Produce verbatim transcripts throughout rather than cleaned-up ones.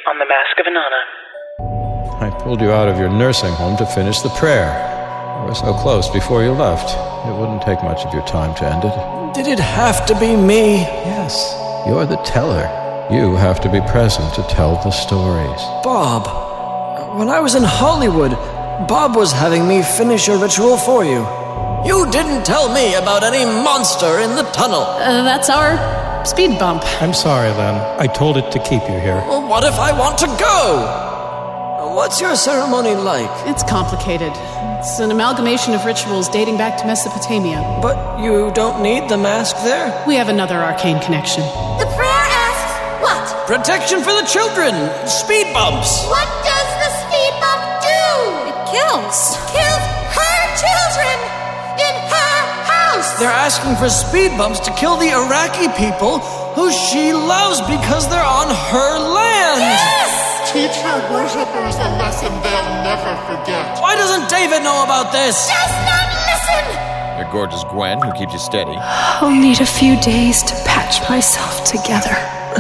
on the Mask of Inanna. I pulled you out of your nursing home to finish the prayer. You were so close before you left. It wouldn't take much of your time to end it. Did it have to be me? Yes, you're the teller. You have to be present to tell the stories. Bob, when I was in Hollywood, Bob was having me finish a ritual for you. You didn't tell me about any monster in the tunnel. Uh, that's our speed bump. I'm sorry, Len. I told it to keep you here. Well, what if I want to go? What's your ceremony like? It's complicated. It's an amalgamation of rituals dating back to Mesopotamia. But you don't need the mask there? We have another arcane connection. The prayer asks what? Protection for the children. Speed bumps. What does the speed bump do? It kills. Kills her children in her house. They're asking for speed bumps to kill the Iraqi people who she loves because they're on her land. Yes! Teach her worshippers a lesson they'll never forget. Why doesn't David know about this? Does not listen! Your gorgeous Gwen, who keeps you steady. I'll need a few days to patch myself together.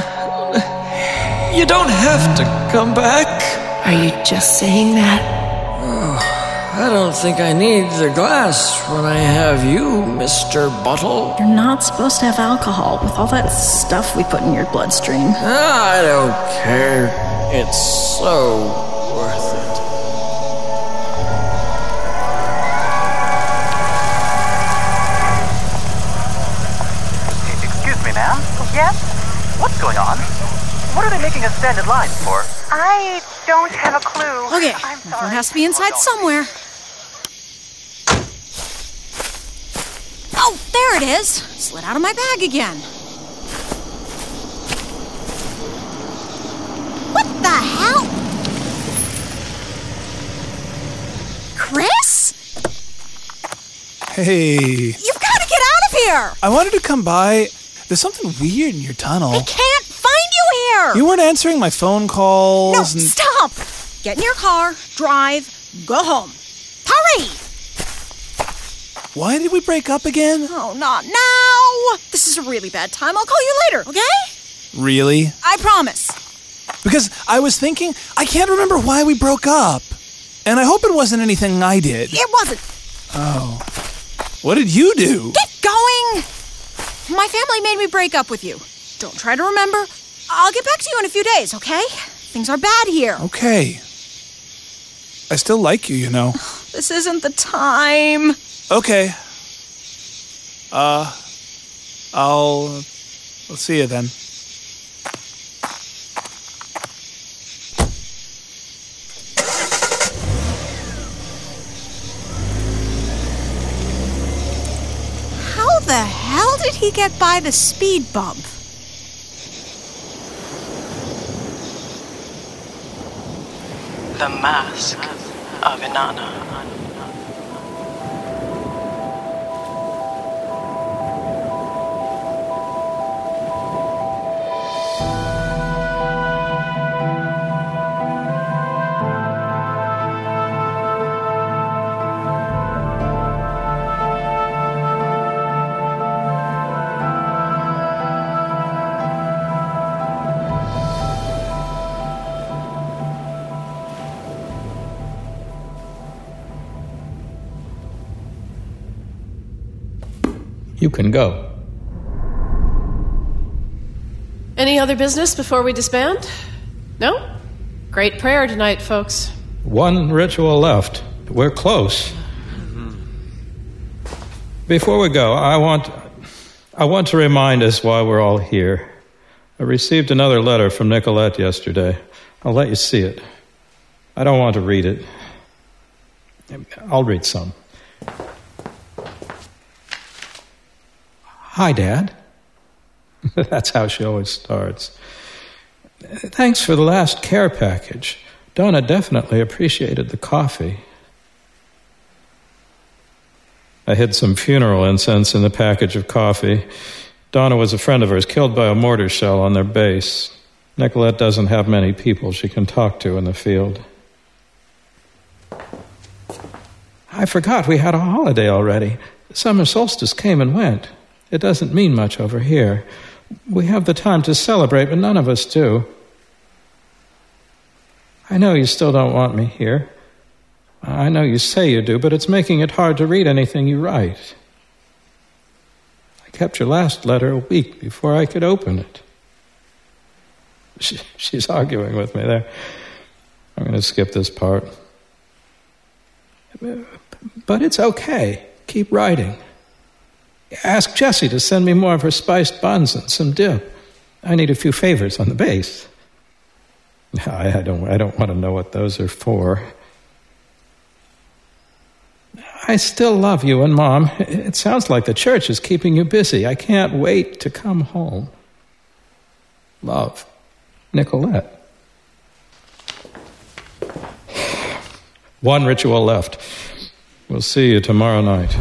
You don't have to come back. Are you just saying that? Oh, I don't think I need the glass when I have you, Mister Bottle. You're not supposed to have alcohol with all that stuff we put in your bloodstream. I don't care. It's so worth it. Excuse me, ma'am? Yes? What's going on? What are they making us stand in line for? I don't have a clue. Okay, I'm my sorry. phone has to be inside somewhere. Oh, there it is. Slid out of my bag again. What the hell? Chris? Hey. You've got to get out of here! I wanted to come by. There's something weird in your tunnel. I can't find you here! You weren't answering my phone calls. No, and... stop! Get in your car, drive, go home. Hurry! Why did we break up again? Oh, not now! This is a really bad time. I'll call you later, okay? Really? I promise. Because I was thinking, I can't remember why we broke up. And I hope it wasn't anything I did. It wasn't. Oh. What did you do? Get going! My family made me break up with you. Don't try to remember. I'll get back to you in a few days, okay? Things are bad here. Okay. I still like you, you know. This isn't the time. Okay. Uh, I'll... I'll see you then. How the hell did he get by the speed bump? The Mask of Inanna. You can go. Any other business before we disband? No? Great prayer tonight, folks. One ritual left. We're close. Before we go, I want I want to remind us why we're all here. I received another letter from Nicolette yesterday. I'll let you see it. I don't want to read it. I'll read some. Hi, Dad. That's how she always starts. Thanks for the last care package. Donna definitely appreciated the coffee. I hid some funeral incense in the package of coffee. Donna was a friend of hers, killed by a mortar shell on their base. Nicolette doesn't have many people she can talk to in the field. I forgot we had a holiday already. The summer solstice came and went. It doesn't mean much over here. We have the time to celebrate, but none of us do. I know you still don't want me here. I know you say you do, but it's making it hard to read anything you write. I kept your last letter a week before I could open it. She, she's arguing with me there. I'm going to skip this part. But it's okay. Keep writing. Ask Jessie to send me more of her spiced buns and some dip. I need a few favors on the base. I, I don't I don't want to know what those are for. I still love you and Mom. It sounds like the church is keeping you busy. I can't wait to come home. Love, Nicolette. One ritual left. We'll see you tomorrow night.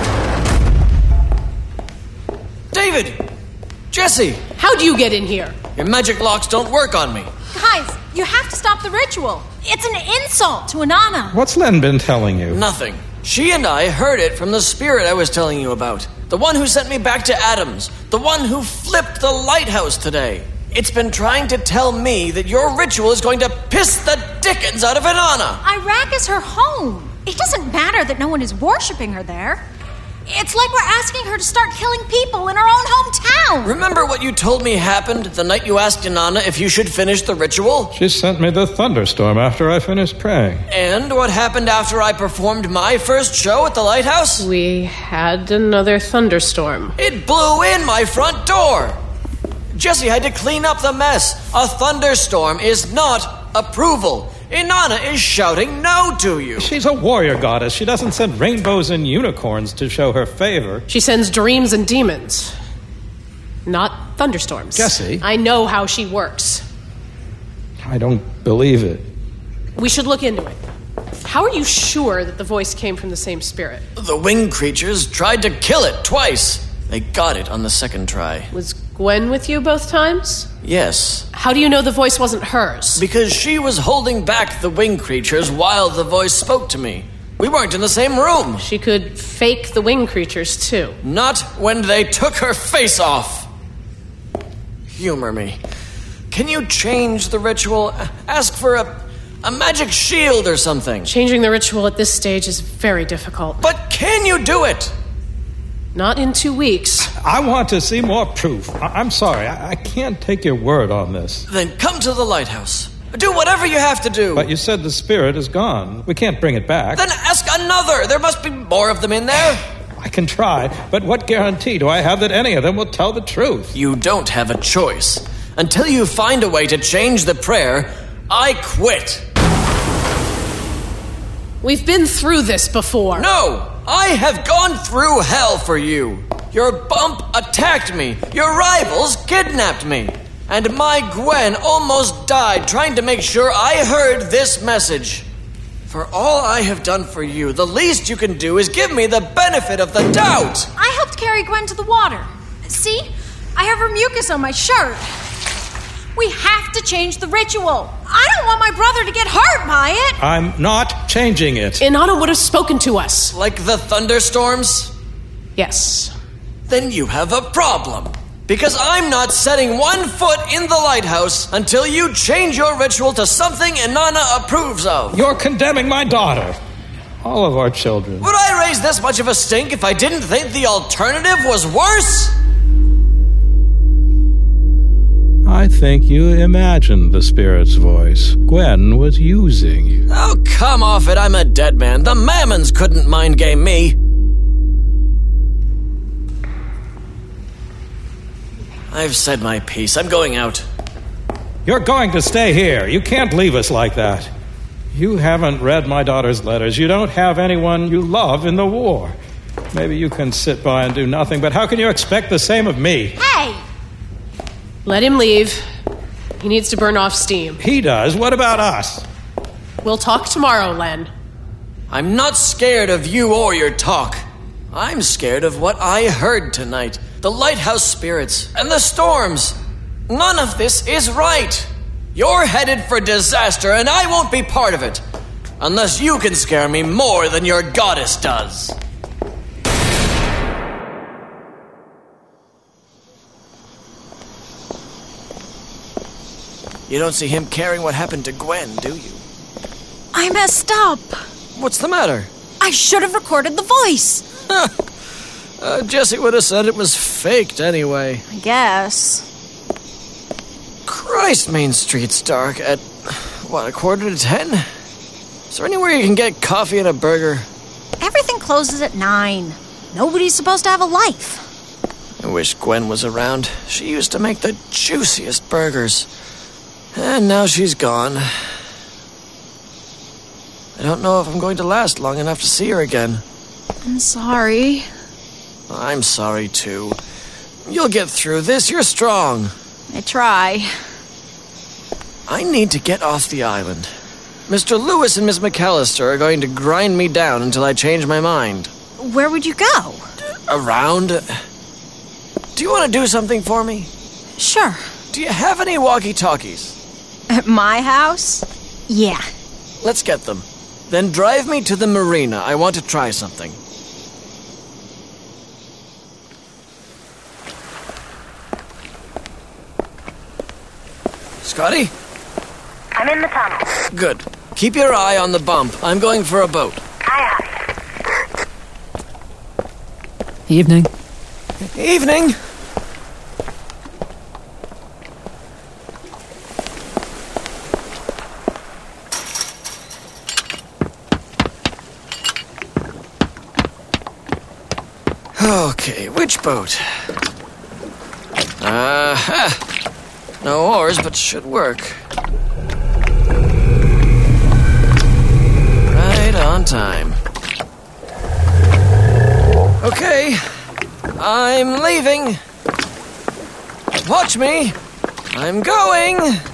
David! Jessie! How'd you get in here? Your magic locks don't work on me. Guys, you have to stop the ritual. It's an insult to Inanna. What's Len been telling you? Nothing. She and I heard it from the spirit I was telling you about. The one who sent me back to Adams. The one who flipped the lighthouse today. It's been trying to tell me that your ritual is going to piss the dickens out of Inanna. Iraq is her home. It doesn't matter that no one is worshipping her there. It's like we're asking her to start killing people in her own hometown. Remember what you told me happened the night you asked Inanna if you should finish the ritual? She sent me the thunderstorm after I finished praying. And what happened after I performed my first show at the lighthouse? We had another thunderstorm. It blew in my front door. Jessie had to clean up the mess. A thunderstorm is not approval. Inanna is shouting no to you. She's a warrior goddess. She doesn't send rainbows and unicorns to show her favor. She sends dreams and demons, not thunderstorms. Jessie. I know how she works. I don't believe it. We should look into it. How are you sure that the voice came from the same spirit? The winged creatures tried to kill it twice. They got it on the second try. Was Gwen with you both times? Yes. How do you know the voice wasn't hers? Because she was holding back the winged creatures while the voice spoke to me. We weren't in the same room. She could fake the winged creatures, too. Not when they took her face off. Humor me. Can you change the ritual? Ask for a, a magic shield or something. Changing the ritual at this stage is very difficult. But can you do it? Not in two weeks. I want to see more proof. I- I'm sorry. I-, I can't take your word on this. Then come to the lighthouse. Do whatever you have to do. But you said the spirit is gone. We can't bring it back. Then ask another. There must be more of them in there. I can try, but what guarantee do I have that any of them will tell the truth? You don't have a choice. Until you find a way to change the prayer, I quit. We've been through this before. No! I have gone through hell for you. Your bump attacked me. Your rivals kidnapped me. And my Gwen almost died trying to make sure I heard this message. For all I have done for you, the least you can do is give me the benefit of the doubt. I helped carry Gwen to the water. See? I have her mucus on my shirt. We have to change the ritual. I don't want my brother to get hurt by it. I'm not changing it. Inanna would have spoken to us. Like the thunderstorms? Yes. Then you have a problem. Because I'm not setting one foot in the lighthouse until you change your ritual to something Inanna approves of. You're condemning my daughter. All of our children. Would I raise this much of a stink if I didn't think the alternative was worse? I think you imagined the spirit's voice Gwen was using. Oh, come off it. I'm a dead man. The Mammons couldn't mind game me. I've said my piece. I'm going out. You're going to stay here. You can't leave us like that. You haven't read my daughter's letters. You don't have anyone you love in the war. Maybe you can sit by and do nothing, but how can you expect the same of me? Hey! Let him leave. He needs to burn off steam. He does. What about us? We'll talk tomorrow, Len. I'm not scared of you or your talk. I'm scared of what I heard tonight. The lighthouse spirits and the storms. None of this is right. You're headed for disaster, and I won't be part of it. Unless you can scare me more than your goddess does. You don't see him caring what happened to Gwen, do you? I messed up. What's the matter? I should have recorded the voice. uh, Jesse would have said it was faked anyway. I guess. Christ, Main Street's dark at, what, a quarter to ten? Is there anywhere you can get coffee and a burger? Everything closes at nine. Nobody's supposed to have a life. I wish Gwen was around. She used to make the juiciest burgers. And now she's gone. I don't know if I'm going to last long enough to see her again. I'm sorry. I'm sorry, too. You'll get through this. You're strong. I try. I need to get off the island. Mister Lewis and Miss McAllister are going to grind me down until I change my mind. Where would you go? Around. Do you want to do something for me? Sure. Do you have any walkie-talkies? At my house? Yeah. Let's get them. Then drive me to the marina. I want to try something. Scotty? I'm in the tunnel. Good. Keep your eye on the bump. I'm going for a boat. Aye, aye. Evening. Evening. Okay, which boat? Uh-huh. No oars, but should work. Right on time. Okay, I'm leaving. Watch me. I'm going.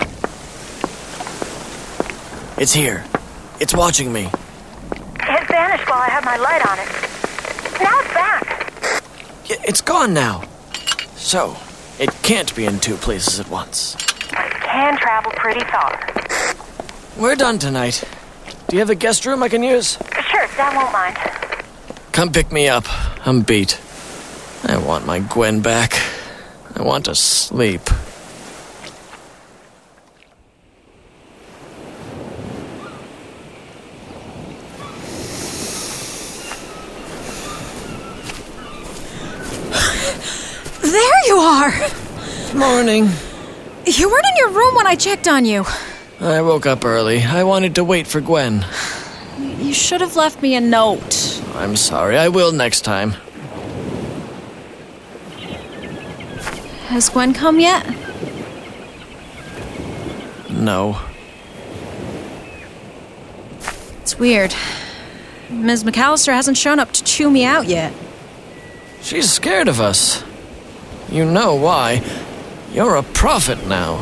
It's here. It's watching me. It vanished while I had my light on it. Now it's back. It's gone now. So, it can't be in two places at once. But it can travel pretty far. We're done tonight. Do you have a guest room I can use? Sure, Dad won't mind. Come pick me up. I'm beat. I want my Gwen back. I want to sleep. There you are! Morning. You weren't in your room when I checked on you. I woke up early. I wanted to wait for Gwen. You should have left me a note. I'm sorry. I will next time. Has Gwen come yet? No. It's weird. Miz McAllister hasn't shown up to chew me out yet. She's scared of us. You know why. You're a prophet now.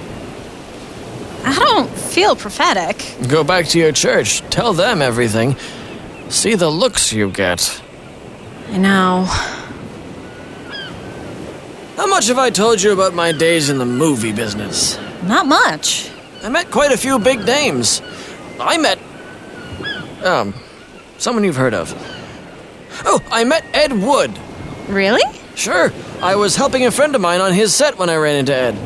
I don't feel prophetic. Go back to your church. Tell them everything. See the looks you get. I know. How much have I told you about my days in the movie business? Not much. I met quite a few big names. I met... Um, someone you've heard of. Oh, I met Ed Wood. Really? Sure. I was helping a friend of mine on his set when I ran into Ed.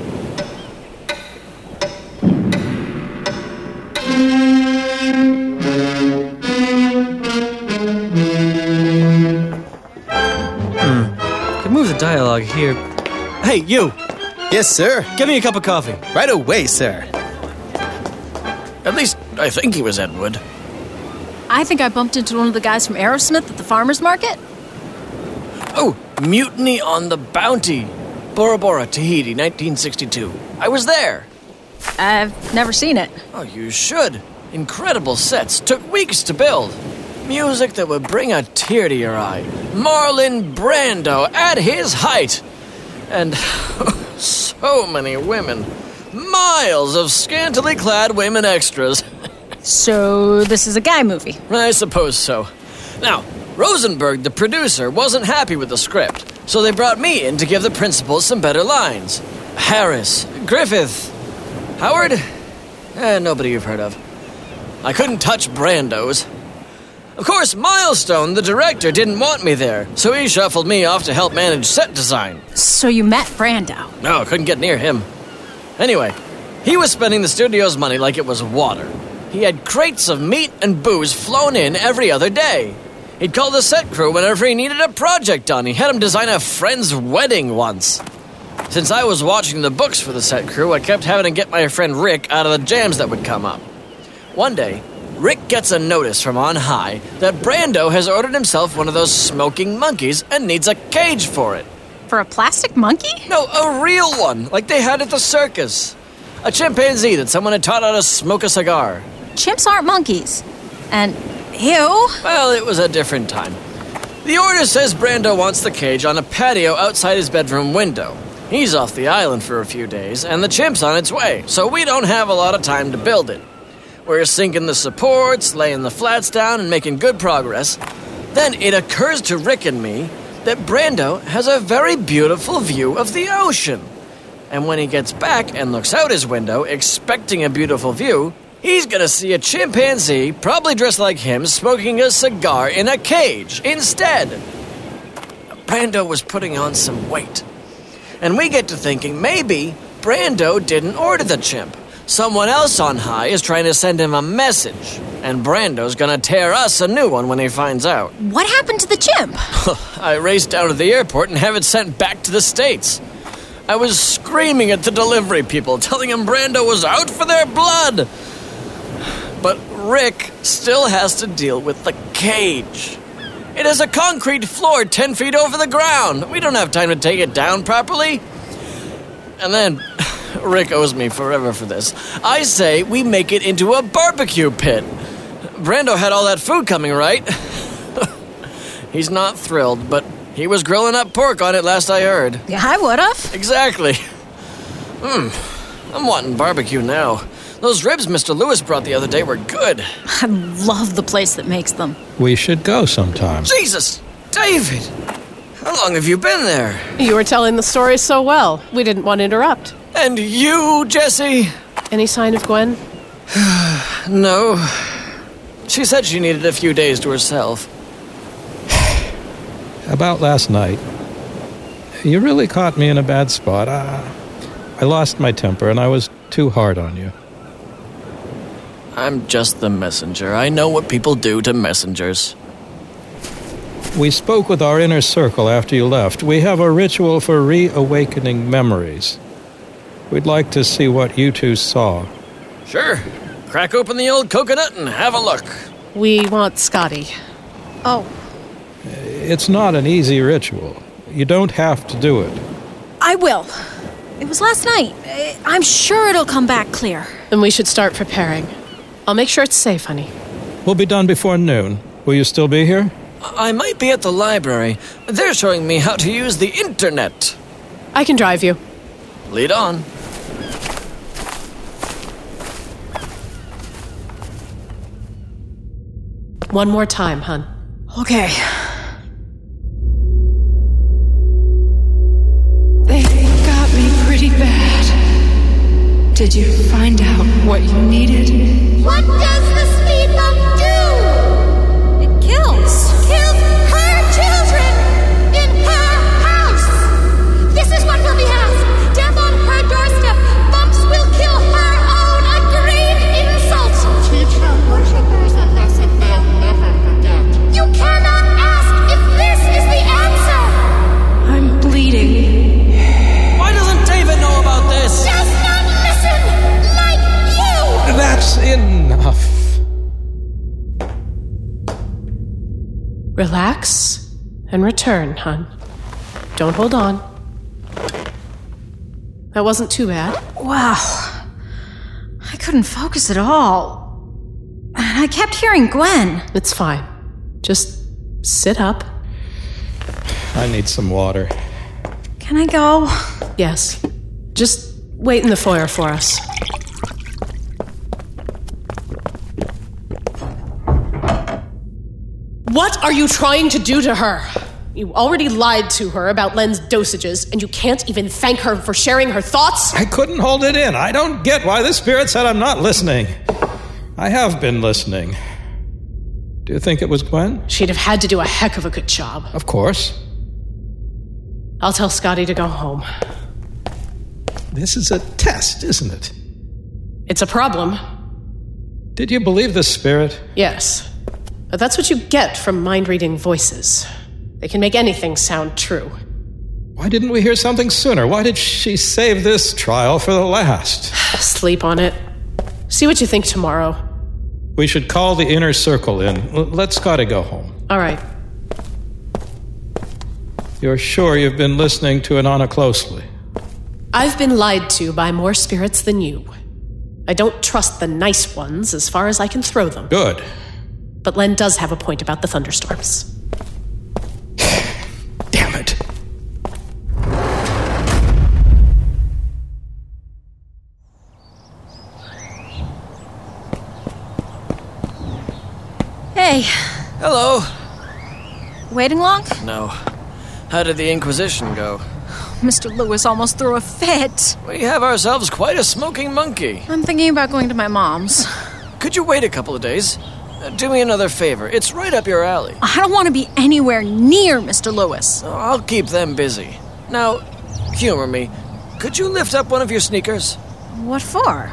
Hmm. Could move the dialogue here. Hey, you! Yes, sir? Give me a cup of coffee. Right away, sir. At least, I think he was Ed Wood. I think I bumped into one of the guys from Aerosmith at the farmer's market. Oh, Mutiny on the Bounty. Bora Bora, Tahiti, nineteen sixty-two. I was there. I've never seen it. Oh, you should. Incredible sets. Took weeks to build. Music that would bring a tear to your eye. Marlon Brando at his height. And so many women. Miles of scantily clad women extras. So this is a guy movie? I suppose so. Now, Rosenberg, the producer, wasn't happy with the script, so they brought me in to give the principals some better lines. Harris, Griffith, Howard, eh, nobody you've heard of. I couldn't touch Brando's. Of course, Milestone, the director, didn't want me there, so he shuffled me off to help manage set design. So you met Brando? No, couldn't get near him. Anyway, he was spending the studio's money like it was water. He had crates of meat and booze flown in every other day. He'd call the set crew whenever he needed a project done. He had him design a friend's wedding once. Since I was watching the books for the set crew, I kept having to get my friend Rick out of the jams that would come up. One day, Rick gets a notice from on high that Brando has ordered himself one of those smoking monkeys and needs a cage for it. For a plastic monkey? No, a real one, like they had at the circus. A chimpanzee that someone had taught how to smoke a cigar. Chimps aren't monkeys. And, ew. Well, it was a different time. The order says Brando wants the cage on a patio outside his bedroom window. He's off the island for a few days, and the chimp's on its way, so we don't have a lot of time to build it. We're sinking the supports, laying the flats down, and making good progress. Then it occurs to Rick and me that Brando has a very beautiful view of the ocean. And when he gets back and looks out his window, expecting a beautiful view, he's gonna see a chimpanzee, probably dressed like him, smoking a cigar in a cage instead. Brando was putting on some weight. And we get to thinking maybe Brando didn't order the chimp. Someone else on high is trying to send him a message, and Brando's gonna tear us a new one when he finds out. What happened to the chimp? I raced down to the airport and have it sent back to the States. I was screaming at the delivery people, telling them Brando was out for their blood. But Rick still has to deal with the cage. It has a concrete floor ten feet over the ground. We don't have time to take it down properly. And then... Rick owes me forever for this. I say we make it into a barbecue pit. Brando had all that food coming, right? He's not thrilled, but he was grilling up pork on it last I heard. Yeah, I would've. Exactly. Hmm. I'm wanting barbecue now. Those ribs Mister Lewis brought the other day were good. I love the place that makes them. We should go sometime. Jesus! David! How long have you been there? You were telling the story so well. We didn't want to interrupt. And you, Jesse? Any sign of Gwen? No. She said she needed a few days to herself. About last night. You really caught me in a bad spot. I, I lost my temper and I was too hard on you. I'm just the messenger. I know what people do to messengers. We spoke with our inner circle after you left. We have a ritual for reawakening memories. We'd like to see what you two saw. Sure. Crack open the old coconut and have a look. We want Scotty. Oh. It's not an easy ritual. You don't have to do it. I will. It was last night. I'm sure it'll come back clear. Then we should start preparing. I'll make sure it's safe, honey. We'll be done before noon. Will you still be here? I might be at the library. They're showing me how to use the internet. I can drive you. Lead on. One more time, hon. Okay. They got me pretty bad. Did you find out what you needed? What does the speed bump do? It kills. Kills her children in her house. This is what will be asked. Death on her doorstep. Bumps will kill her own. A grave insult. Teach her worshippers a lesson they'll never forget. You cannot ask if this is the answer. I'm bleeding. Why doesn't David know about this? Does not listen like you. That's enough. Relax and return, hon. Don't hold on. That wasn't too bad. Wow. I couldn't focus at all. And I kept hearing Gwen. It's fine. Just sit up. I need some water. Can I go? Yes. Just wait in the foyer for us. What are you trying to do to her? You already lied to her about Len's dosages, and you can't even thank her for sharing her thoughts? I couldn't hold it in. I don't get why the spirit said I'm not listening. I have been listening. Do you think it was Gwen? She'd have had to do a heck of a good job. Of course. I'll tell Scotty to go home. This is a test, isn't it? It's a problem. Did you believe the spirit? Yes. But that's what you get from mind-reading voices. They can make anything sound true. Why didn't we hear something sooner? Why did she save this trial for the last? Sleep on it. See what you think tomorrow. We should call the inner circle in. L- let Scotty go home. All right. You're sure you've been listening to Inanna closely? I've been lied to by more spirits than you. I don't trust the nice ones as far as I can throw them. Good. But Len does have a point about the thunderstorms. Damn it. Hey. Hello. Waiting long? No. How did the Inquisition go? Mister Lewis almost threw a fit. We have ourselves quite a smoking monkey. I'm thinking about going to my mom's. Could you wait a couple of days? Uh, do me another favor. It's right up your alley. I don't want to be anywhere near Mister Lewis. Oh, I'll keep them busy. Now, humor me. Could you lift up one of your sneakers? What for?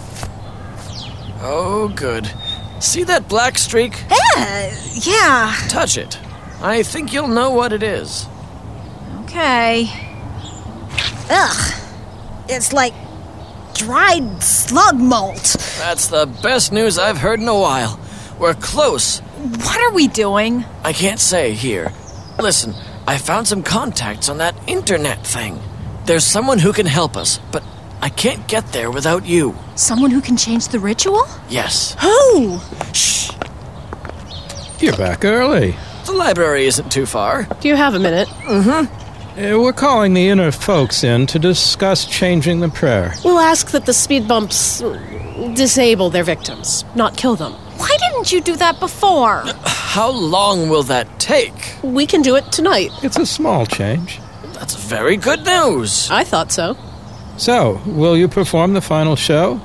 Oh, good. See that black streak? Uh, yeah. Touch it. I think you'll know what it is. Okay. Ugh. It's like dried slug molt. That's the best news I've heard in a while. We're close. What are we doing? I can't say here. Listen, I found some contacts on that internet thing. There's someone who can help us, but I can't get there without you. Someone who can change the ritual? Yes. Who? Shh. You're back early. The library isn't too far. Do you have a minute? Mm-hmm. Uh, we're calling the inner folks in to discuss changing the prayer. We'll ask that the speed bumps disable their victims, not kill them. Why didn't you do that before? How long will that take? We can do it tonight. It's a small change. That's very good news. I thought so. So, will you perform the final show?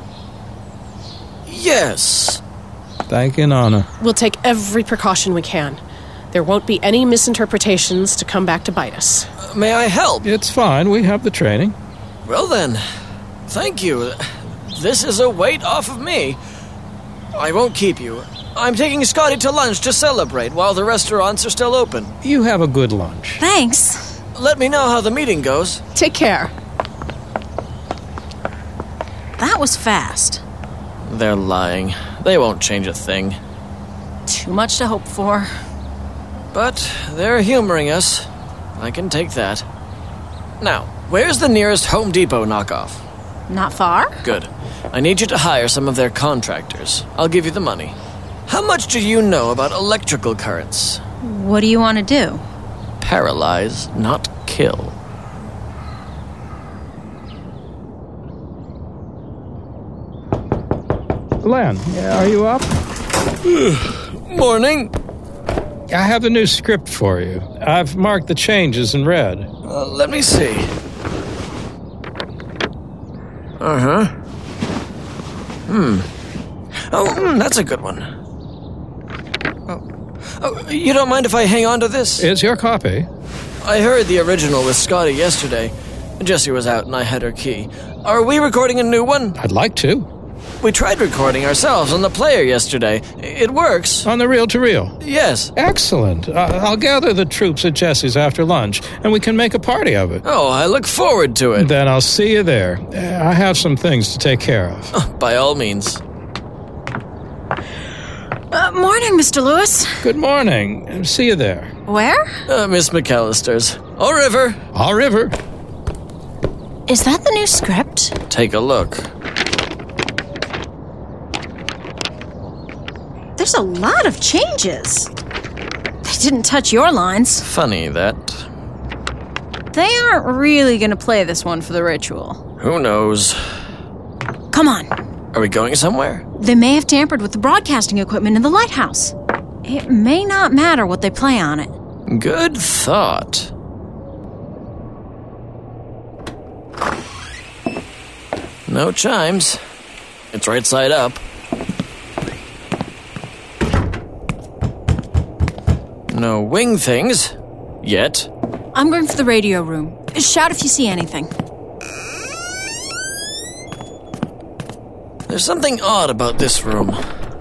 Yes. Thank you, Inanna. We'll take every precaution we can. There won't be any misinterpretations to come back to bite us. Uh, may I help? It's fine. We have the training. Well then, thank you. This is a weight off of me. I won't keep you. I'm taking Scotty to lunch to celebrate while the restaurants are still open. You have a good lunch. Thanks. Let me know how the meeting goes. Take care. That was fast. They're lying. They won't change a thing. Too much to hope for. But they're humoring us. I can take that. Now, where's the nearest Home Depot knockoff? Not far. Good. I need you to hire some of their contractors. I'll give you the money. How much do you know about electrical currents? What do you want to do? Paralyze, not kill. Len, are you up? Morning. I have the new script for you. I've marked the changes in red. Uh, let me see. Uh-huh. Hmm. Oh, mm, that's a good one. Oh. oh, you don't mind if I hang on to this? It's your copy. I heard the original with Scotty yesterday. Jessie was out and I had her key. Are we recording a new one? I'd like to. We tried recording ourselves on the player yesterday. It works. On the reel-to-reel? Yes. Excellent. Uh, I'll gather the troops at Jessie's after lunch, and we can make a party of it. Oh, I look forward to it. Then I'll see you there. Uh, I have some things to take care of. Oh, by all means. Uh, morning, Mister Lewis. Good morning. See you there. Where? Uh, Miss McAllister's. Au river. Au river. Is that the new script? Take a look. There's a lot of changes. They didn't touch your lines. Funny that. They aren't really going to play this one for the ritual. Who knows? Come on. Are we going somewhere? They may have tampered with the broadcasting equipment in the lighthouse. It may not matter what they play on it. Good thought. No chimes. It's right side up. No wing things. Yet. I'm going for the radio room. Shout if you see anything. There's something odd about this room.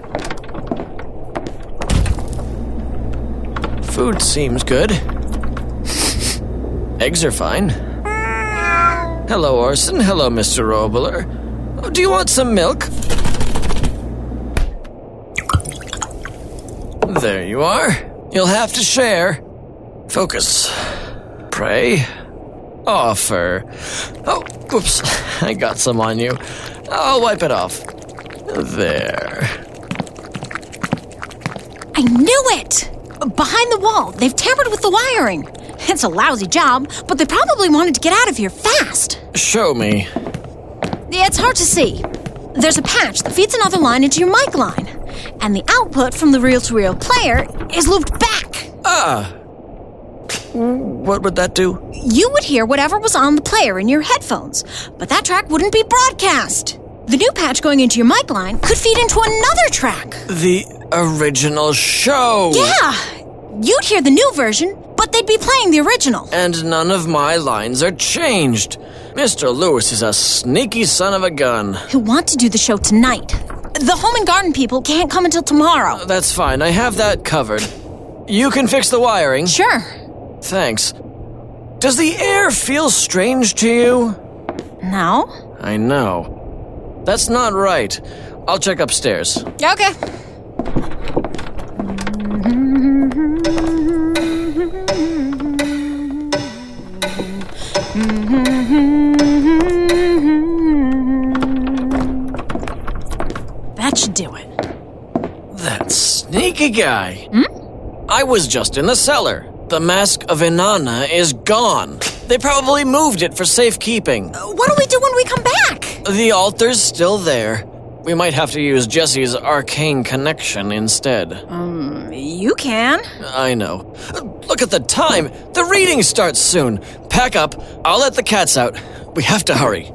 Food seems good. Eggs are fine. Hello, Orson. Hello, Mister Robler. Oh, do you want some milk? There you are. You'll have to share. Focus. Pray. Offer. Oh, oops. I got some on you. I'll wipe it off. There. I knew it! Behind the wall, they've tampered with the wiring. It's a lousy job, but they probably wanted to get out of here fast. Show me. Yeah, it's hard to see. There's a patch that feeds another line into your mic line, and the output from the reel-to-reel player is looped back. Ah. What would that do? You would hear whatever was on the player in your headphones, but that track wouldn't be broadcast. The new patch going into your mic line could feed into another track. The original show. Yeah. You'd hear the new version, but they'd be playing the original. And none of my lines are changed. Mister Lewis is a sneaky son of a gun. He'll want to do the show tonight. The home and garden people can't come until tomorrow. Uh, that's fine. I have that covered. You can fix the wiring. Sure. Thanks. Does the air feel strange to you? No. I know. That's not right. I'll check upstairs. Okay. That should do it. That sneaky guy. Hmm? I was just in the cellar. The mask of Inanna is gone. They probably moved it for safekeeping. Uh, what do we do when we come back? The altar's still there. We might have to use Jesse's arcane connection instead. Um, you can. I know. Look at the time. The reading starts soon. Pack up. I'll let the cats out. We have to hurry.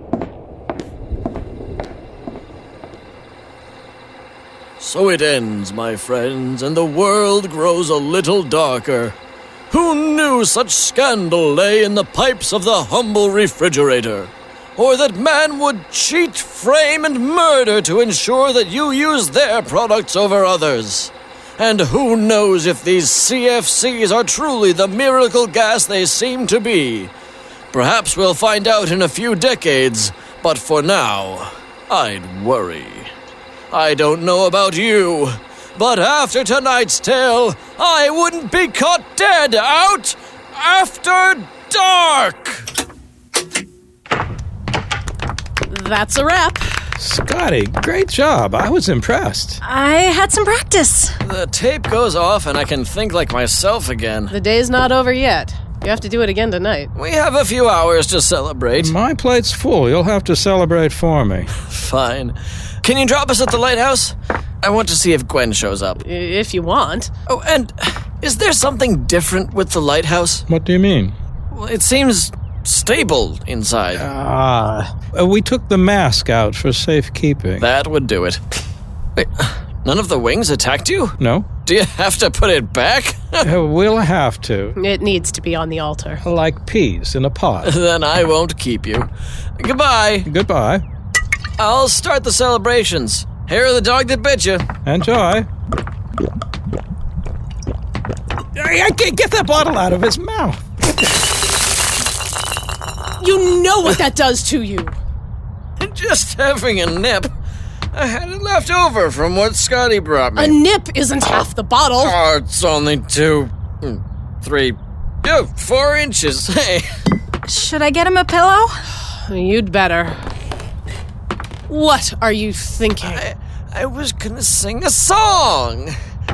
So it ends, my friends, and the world grows a little darker. Who knew such scandal lay in the pipes of the humble refrigerator? Or that man would cheat, frame, and murder to ensure that you use their products over others? And who knows if these C F Cs are truly the miracle gas they seem to be? Perhaps we'll find out in a few decades, but for now, I'd worry. I don't know about you, but after tonight's tale, I wouldn't be caught dead out after dark! That's a wrap. Scotty, great job. I was impressed. I had some practice. The tape goes off and I can think like myself again. The day's not over yet. You have to do it again tonight. We have a few hours to celebrate. My plate's full. You'll have to celebrate for me. Fine. Can you drop us at the lighthouse? I want to see if Gwen shows up. If you want. Oh, and is there something different with the lighthouse? What do you mean? Well, it seems stable inside. Ah, uh, we took the mask out for safekeeping. That would do it. Wait, none of the wings attacked you? No. Do you have to put it back? uh, we'll have to. It needs to be on the altar. Like peas in a pot. Then I won't keep you. Goodbye. Goodbye. I'll start the celebrations. Hair of the dog that bit you. Enjoy. I can't get that bottle out of his mouth. You know what that does to you. Just having a nip. I had it left over from what Scotty brought me. A nip isn't half the bottle. Oh, it's only two, three, oh, four inches. Hey. Should I get him a pillow? You'd better. What are you thinking? I, I was gonna sing a song.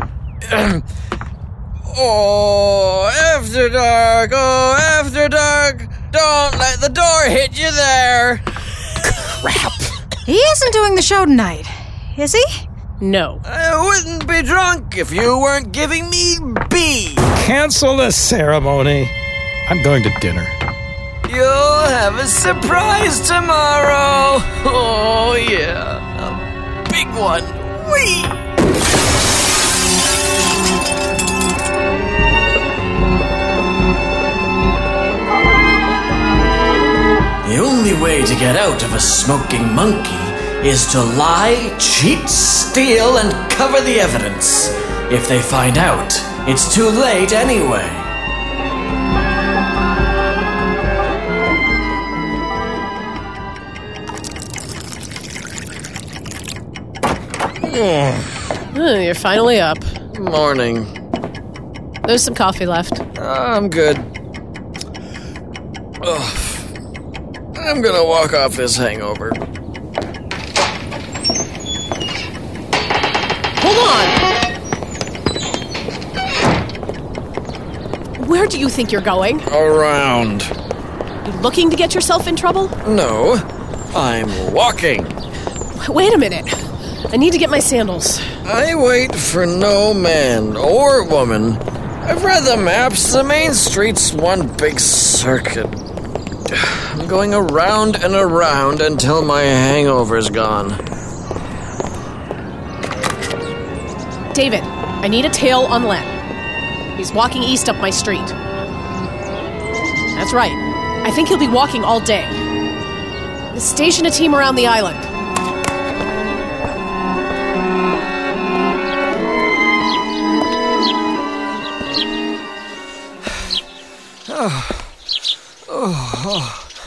Oh, after dark, oh, after dark. Don't let the door hit you there. Crap. He isn't doing the show tonight, is he? No. I wouldn't be drunk if you weren't giving me B. Cancel the ceremony. I'm going to dinner. You'll have a surprise tomorrow. Oh, yeah. A big one. Whee! The only way to get out of a smoking monkey is to lie, cheat, steal, and cover the evidence. If they find out, It's too late anyway. Oh, you're finally up. Morning. There's some coffee left. Uh, I'm good. Ugh. I'm gonna walk off this hangover. Hold on! Where do you think you're going? Around. You looking to get yourself in trouble? No, I'm walking. Wait a minute. I need to get my sandals. I wait for no man or woman. I've read the maps. The main street's one big circuit. I'm going around and around until my hangover's gone. David, I need a tail on Len. He's walking east up my street. That's right. I think he'll be walking all day. Station a team around the island. Oh. Oh.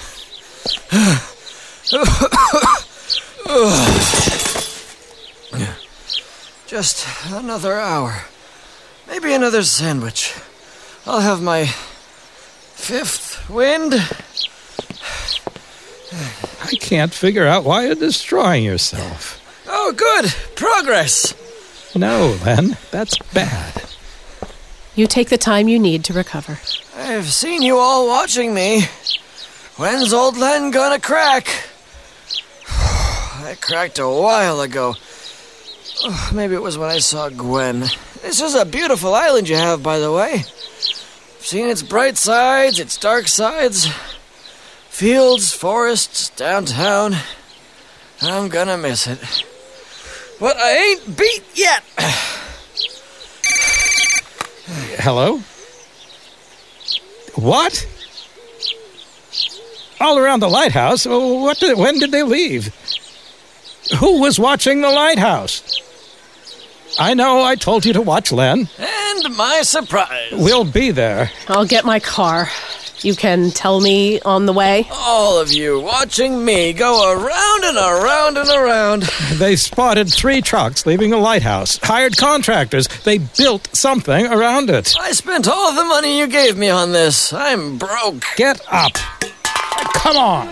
Oh. Just another hour. Maybe another sandwich. I'll have my fifth wind. I can't figure out why you're destroying yourself. Oh, good. Progress. No, Len, that's bad. You take the time you need to recover. I've seen you all watching me. When's old Len gonna crack? I cracked a while ago. Oh, maybe it was when I saw Gwen. This is a beautiful island you have, by the way. I've seen its bright sides, its dark sides. Fields, forests, downtown. I'm gonna miss it. But I ain't beat yet. Hello? What? All around the lighthouse? What did, when did they leave? Who was watching the lighthouse? I know I told you to watch Len. And my surprise. We'll be there. I'll get my car. You can tell me on the way. All of you watching me go around and around and around. They spotted three trucks leaving the lighthouse. Hired contractors. They built something around it. I spent all the money you gave me on this. I'm broke. Get up. Come on.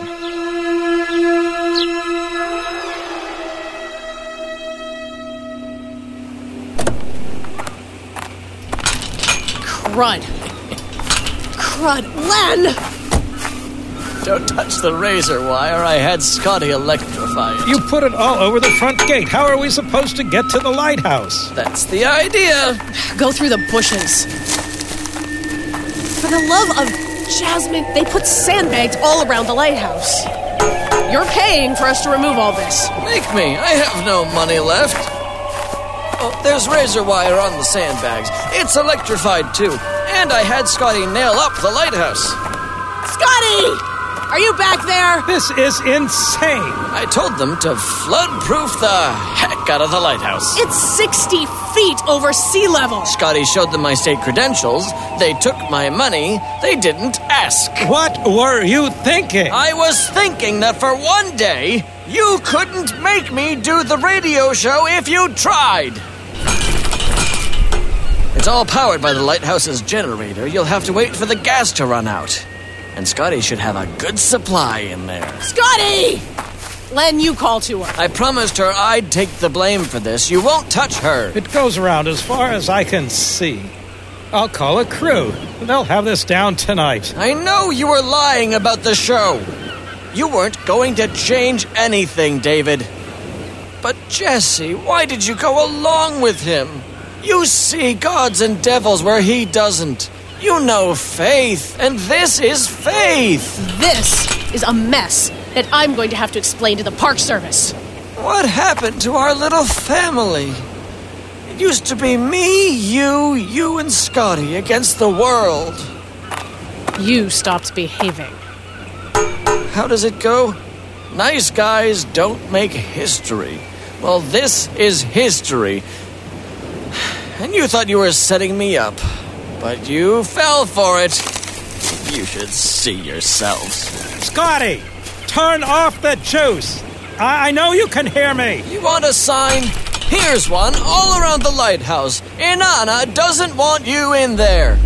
Crud. Crud. Len! Don't touch the razor wire. I had Scotty electrify it. You put it all over the front gate. How are we supposed to get to the lighthouse? That's the idea. Go through the bushes. For the love of Jasmine, they put sandbags all around the lighthouse. You're paying for us to remove all this. Make me. I have no money left. Oh, there's razor wire on the sandbags. It's electrified, too. And I had Scotty nail up the lighthouse. Scotty! Are you back there? This is insane. I told them to flood-proof the heck out of the lighthouse. It's sixty feet over sea level. Scotty showed them my state credentials. They took my money. They didn't ask. What were you thinking? I was thinking that for one day, you couldn't make me do the radio show if you tried. It's all powered by the lighthouse's generator. You'll have to wait for the gas to run out. And Scotty should have a good supply in there. Scotty! Len, you call to her. I promised her I'd take the blame for this. You won't touch her. It goes around as far as I can see. I'll call a crew. They'll have this down tonight. I know you were lying about the show. You weren't going to change anything, David. But Jesse, why did you go along with him? You see gods and devils where he doesn't. You know faith, and this is faith. This is a mess that I'm going to have to explain to the Park Service. What happened to our little family? It used to be me, you, you, and Scotty against the world. You stopped behaving. How does it go? Nice guys don't make history. Well, this is history. and you thought you were setting me up. But you fell for it. You should see yourselves. Scotty, turn off the juice. I, I know you can hear me. You want a sign? Here's one all around the lighthouse. Inanna doesn't want you in there.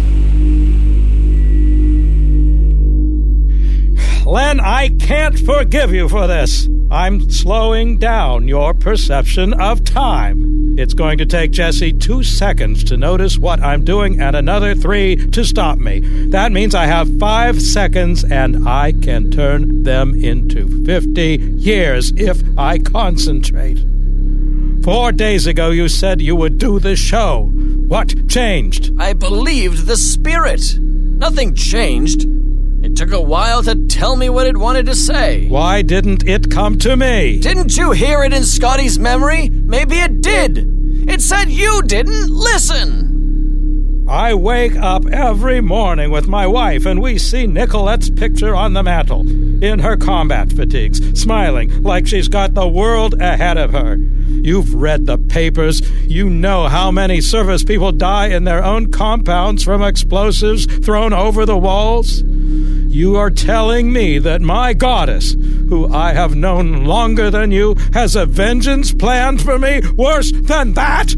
Len, I can't forgive you for this. I'm slowing down your perception of time. It's going to take Jesse two seconds to notice what I'm doing and another three to stop me. That means I have five seconds and I can turn them into fifty years if I concentrate. Four days ago you said you would do the show. What changed? I believed the spirit. Nothing changed. It took a while to tell me what it wanted to say. Why didn't it come to me? Didn't you hear it in Scotty's memory? Maybe it did. It said you didn't listen. I wake up every morning with my wife and we see Nicolette's picture on the mantel, in her combat fatigues, smiling like she's got the world ahead of her. You've read the papers. You know how many service people die in their own compounds from explosives thrown over the walls. You are telling me that my goddess, who I have known longer than you, has a vengeance planned for me worse than that?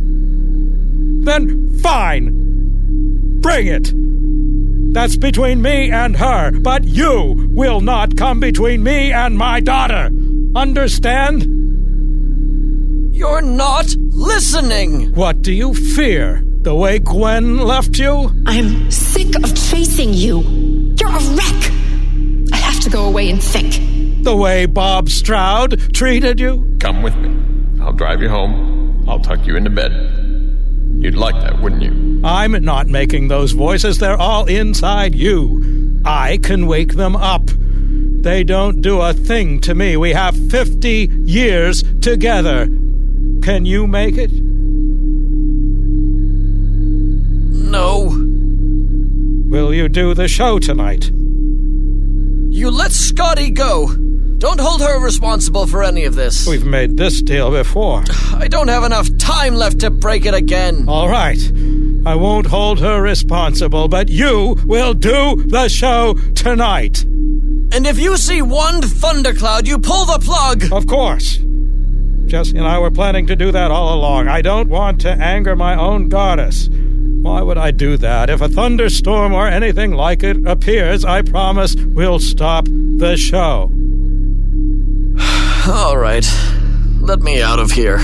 Then fine. Bring it. That's between me and her, but you will not come between me and my daughter. Understand? You're not listening. What do you fear? The way Gwen left you? I'm sick of chasing you. You're a wreck. I have to go away and think. The way Bob Stroud treated you? Come with me. I'll drive you home. I'll tuck you into bed. You'd like that, wouldn't you? I'm not making those voices. They're all inside you. I can wake them up. They don't do a thing to me. We have fifty years together. Can you make it? No. Will you do the show tonight? You let Scotty go. Don't hold her responsible for any of this. We've made this deal before. I don't have enough time left to break it again. All right. I won't hold her responsible, but you will do the show tonight. And if you see one thundercloud, you pull the plug. Of course. Jesse and I were planning to do that all along. I don't want to anger my own goddess. Why would I do that? If a thunderstorm or anything like it appears, I promise we'll stop the show. All right. Let me out of here.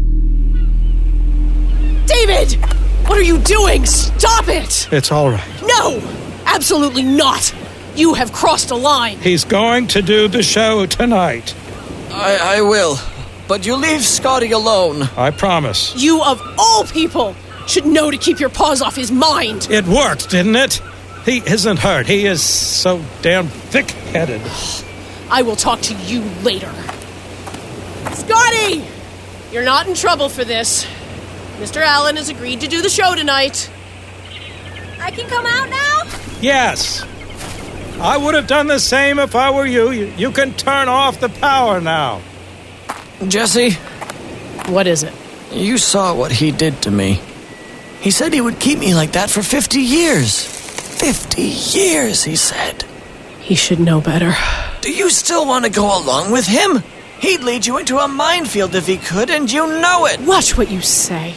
David! What are you doing? Stop it! It's all right. No! Absolutely not! You have crossed a line. He's going to do the show tonight. I, I will. But you leave Scotty alone. I promise. You, of all people, should know to keep your paws off his mind. It worked, didn't it? He isn't hurt. He is so damn thick-headed. I will talk to you later. Scotty! You're not in trouble for this. Mister Allen has agreed to do the show tonight. I can come out now? Yes. I would have done the same if I were you. You, you can turn off the power now. Jesse? What is it? You saw what he did to me. He said he would keep me like that for fifty years. Fifty years, he said. He should know better. Do you still want to go along with him? He'd lead you into a minefield if he could, and you know it. Watch what you say.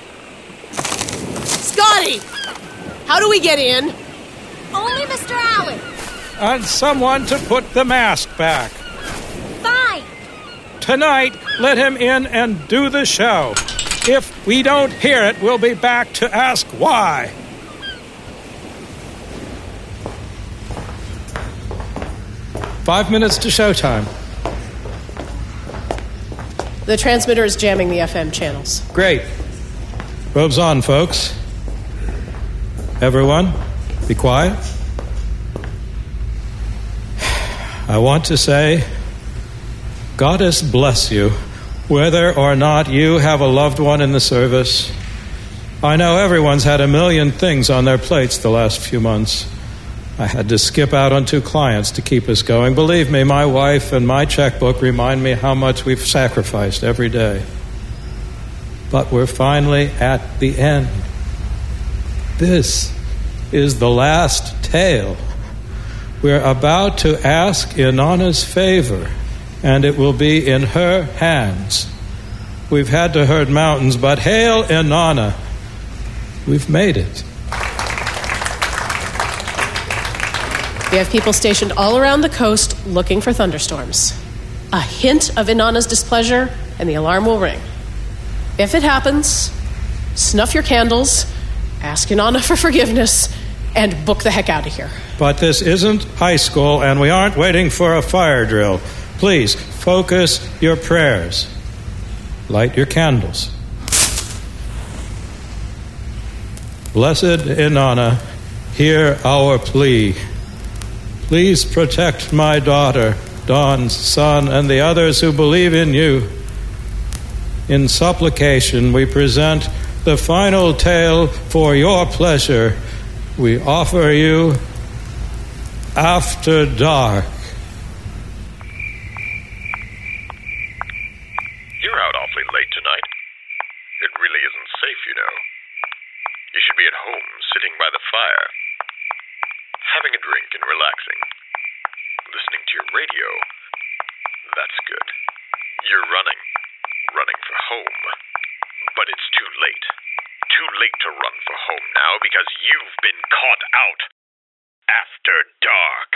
Scotty! How do we get in? Only Mister Allen. And someone to put the mask back. Fine. Tonight, let him in and do the show. If we don't hear it, we'll be back to ask why. Five minutes to showtime. The transmitter is jamming the F M channels. Great. Robes on, folks. Everyone, be quiet. I want to say, Goddess bless you, whether or not you have a loved one in the service. I know everyone's had a million things on their plates the last few months. I had to skip out on two clients to keep us going. Believe me, my wife and my checkbook remind me how much we've sacrificed every day. but we're finally at the end. This is the last tale. We're about to ask Inanna's favor, and it will be in her hands. We've had to herd mountains, but hail Inanna. We've made it. We have people stationed all around the coast looking for thunderstorms. A hint of Inanna's displeasure, and the alarm will ring. If it happens, snuff your candles, ask Inanna for forgiveness, and book the heck out of here. But this isn't high school, and we aren't waiting for a fire drill. Please, focus your prayers. Light your candles. Blessed Inanna, hear our plea. Please protect my daughter, Dawn's son, and the others who believe in you. In supplication, we present the final tale for your pleasure. We offer you After Dark. You're out awfully late tonight. It really isn't safe, you know. You should be at home, sitting by the fire, having a drink and relaxing, listening to your radio. That's good. You're running, running for home. But it's too late. Too late to run for home now because you've been caught out. After Dark.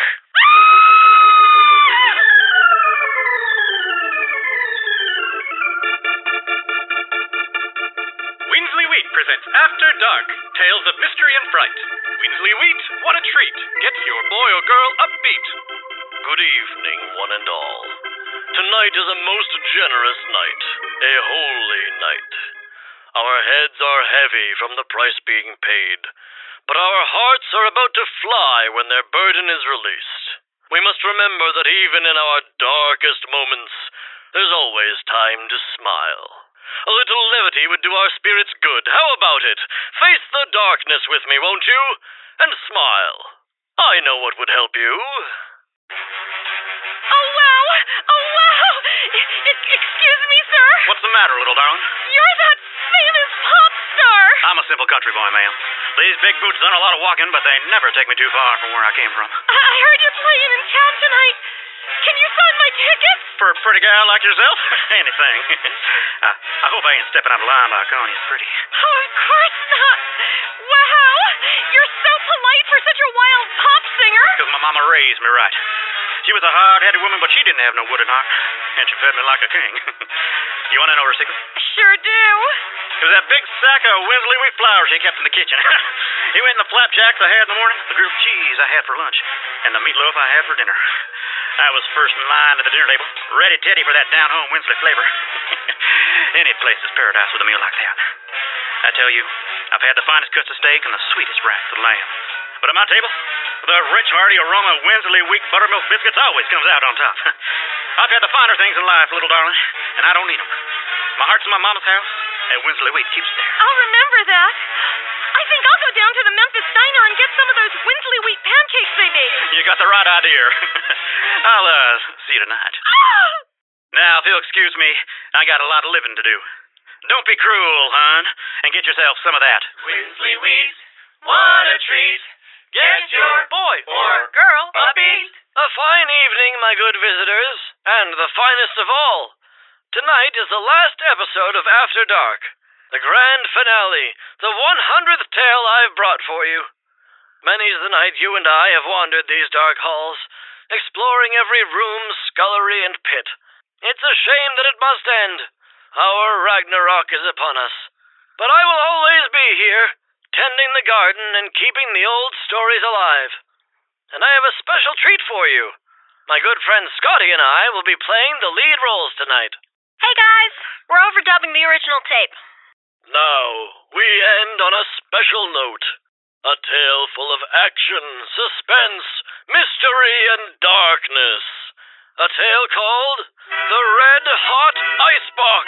Winsley Wheat presents After Dark, Tales of Mystery and Fright. Winsley Wheat, what a treat. Get your boy or girl upbeat. Good evening, one and all. Tonight is a most generous night, a holy night. Our heads are heavy from the price being paid, but our hearts are about to fly when their burden is released. We must remember that even in our darkest moments, there's always time to smile. A little levity would do our spirits good. How about it? Face the darkness with me, won't you? And smile. I know what would help you. Oh, wow! Oh, wow! I- excuse me, sir? What's the matter, little darling? You're that famous pop star! I'm a simple country boy, ma'am. These big boots done a lot of walking, but they never take me too far from where I came from. I, I heard you're playing in town tonight. Can you sign my tickets? For a pretty gal like yourself? Anything. uh, I hope I ain't stepping out of line by calling you pretty. Oh, of course not. Wow! You're so polite for such a wild pop singer. Because my mama raised me right. She was a hard-headed woman, but she didn't have no wooden heart. And she fed me like a king. You want to know her secret? Sure do. It was that big sack of Winsley wheat flour she kept in the kitchen. It went in the flapjacks I had in the morning, the grilled cheese I had for lunch, and the meatloaf I had for dinner. I was first in line at the dinner table, ready teddy for that down-home Winsley flavor. Any place is paradise with a meal like that. I tell you, I've had the finest cuts of steak and the sweetest racks of lamb. But at my table, the rich, hearty aroma of Winsley wheat buttermilk biscuits always comes out on top. I've had the finer things in life, little darling, and I don't need them. My heart's in my mama's house, and Winsley wheat keeps it there. I'll remember that. I think I'll go down to the Memphis Diner and get some of those Winsley wheat pancakes they make. You got the right idea. I'll, uh, see you tonight. Now, if you'll excuse me, I got a lot of living to do. Don't be cruel, hon, and get yourself some of that. Winsley Wheat, what a treat. Get your boy or girl a beat. A fine evening, my good visitors, and the finest of all. Tonight is the last episode of After Dark, the grand finale, the one hundredth tale I've brought for you. Many's the night you and I have wandered these dark halls, exploring every room, scullery, and pit. It's a shame that it must end. Our Ragnarok is upon us. But I will always be here, tending the garden and keeping the old stories alive. And I have a special treat for you. My good friend Scotty and I will be playing the lead roles tonight. Hey guys, we're overdubbing the original tape. Now, we end on a special note. A tale full of action, suspense, mystery, and darkness. A tale called The Red Hot Icebox.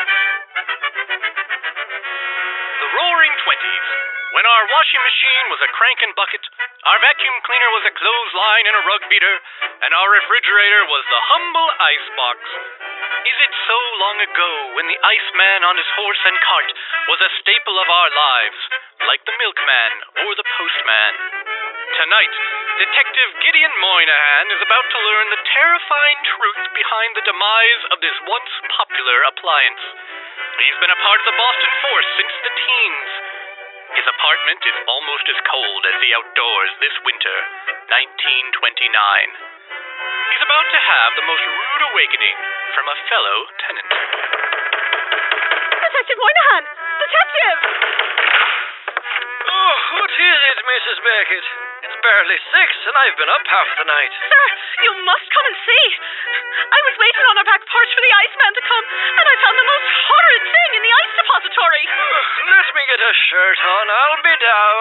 The Roaring Twenties. When our washing machine was a crankin' bucket, our vacuum cleaner was a clothesline and a rug beater, and our refrigerator was the humble icebox. Is it so long ago when the Iceman on his horse and cart was a staple of our lives, like the milkman or the postman? Tonight, Detective Gideon Moynihan is about to learn the terrifying truth behind the demise of this once popular appliance. He's been a part of the Boston Force since the teens. His apartment is almost as cold as the outdoors this winter, nineteen twenty-nine. He's about to have the most rude awakening from a fellow tenant. Detective Moynihan! Detective! Oh, what is it, Missus Beckett? It's barely six, and I've been up half the night. Sir, you must come and see. I was waiting on our back porch for the Iceman to come, and I found the most horrid thing in the ice depository. Let me get a shirt on. I'll be down.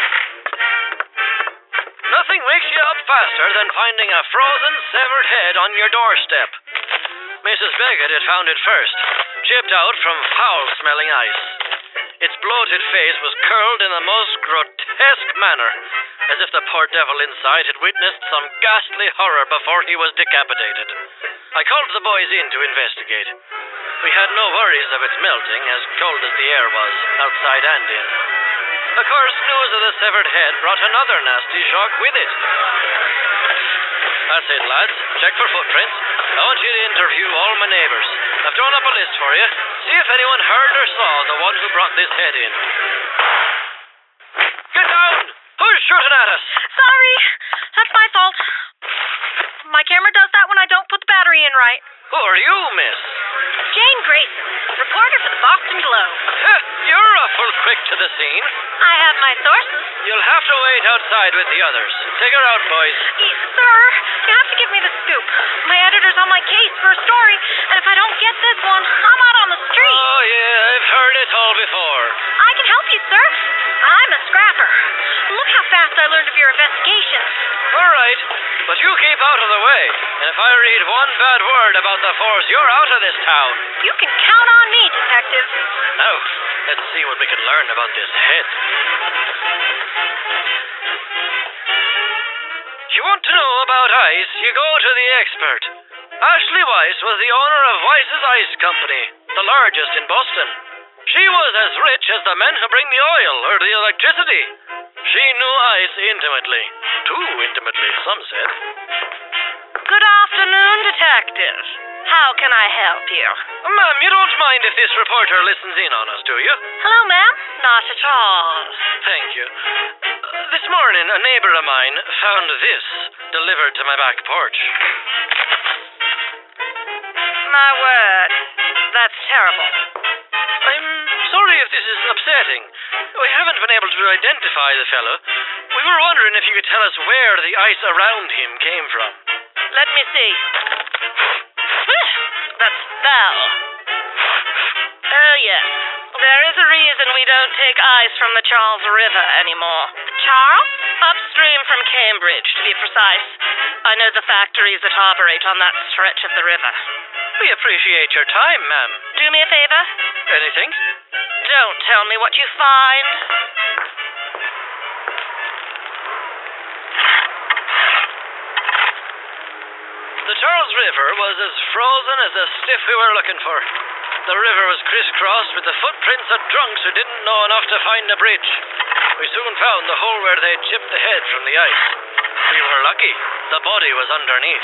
Nothing wakes you up faster than finding a frozen, severed head on your doorstep. Missus Beckett had found it first, chipped out from foul-smelling ice. Its bloated face was curled in the most grotesque manner, as if the poor devil inside had witnessed some ghastly horror before he was decapitated. I called the boys in to investigate. We had no worries of its melting, as cold as the air was, outside and in. Of course, news of the severed head brought another nasty shock with it. That's it, lads. Check for footprints. I want you to interview all my neighbors. I've drawn up a list for you. See if anyone heard or saw the one who brought this head in. Get down! Who's shooting at us? Sorry. That's my fault. My camera does that when I don't put the battery in right. Who are you, miss? Jane Grayson, reporter for the Boston Globe. Huh, you're awful quick to the scene. I have my sources. You'll have to wait outside with the others. Take her out, boys. Y- sir, you have to give me the scoop. My editor's on my case for a story, and if I don't get this one, I'm out on the street. Oh, yeah, I've heard it all before. I can help you, sir. I'm a scrapper. Look how fast I learned of your investigation. All right, but you keep out of the way. And if I read one bad word about the Force, you're out of this town. You can count on me, Detective. Now, let's see what we can learn about this head. You want to know about ice, you go to the expert. Ashley Weiss was the owner of Weiss's Ice Company, the largest in Boston. She was as rich as the men who bring the oil or the electricity. She knew ice intimately. Too intimately, some said. Good afternoon, Detective. How can I help you? Ma'am, you don't mind if this reporter listens in on us, do you? Hello, ma'am. Not at all. Thank you. Uh, this morning, a neighbor of mine found this delivered to my back porch. My word. That's terrible. I'm sorry if this is upsetting. We haven't been able to identify the fellow. We were wondering if you could tell us where the ice around him came from. Let me see. That's foul. Oh, yes. There is a reason we don't take ice from the Charles River anymore. Charles? Upstream from Cambridge, to be precise. I know the factories that operate on that stretch of the river. We appreciate your time, ma'am. Do me a favor? Anything? Don't tell me what you find. The Charles River was as frozen as the stiff we were looking for. The river was crisscrossed with the footprints of drunks who didn't know enough to find a bridge. We soon found the hole where they'd chipped the head from the ice. We were lucky. The body was underneath.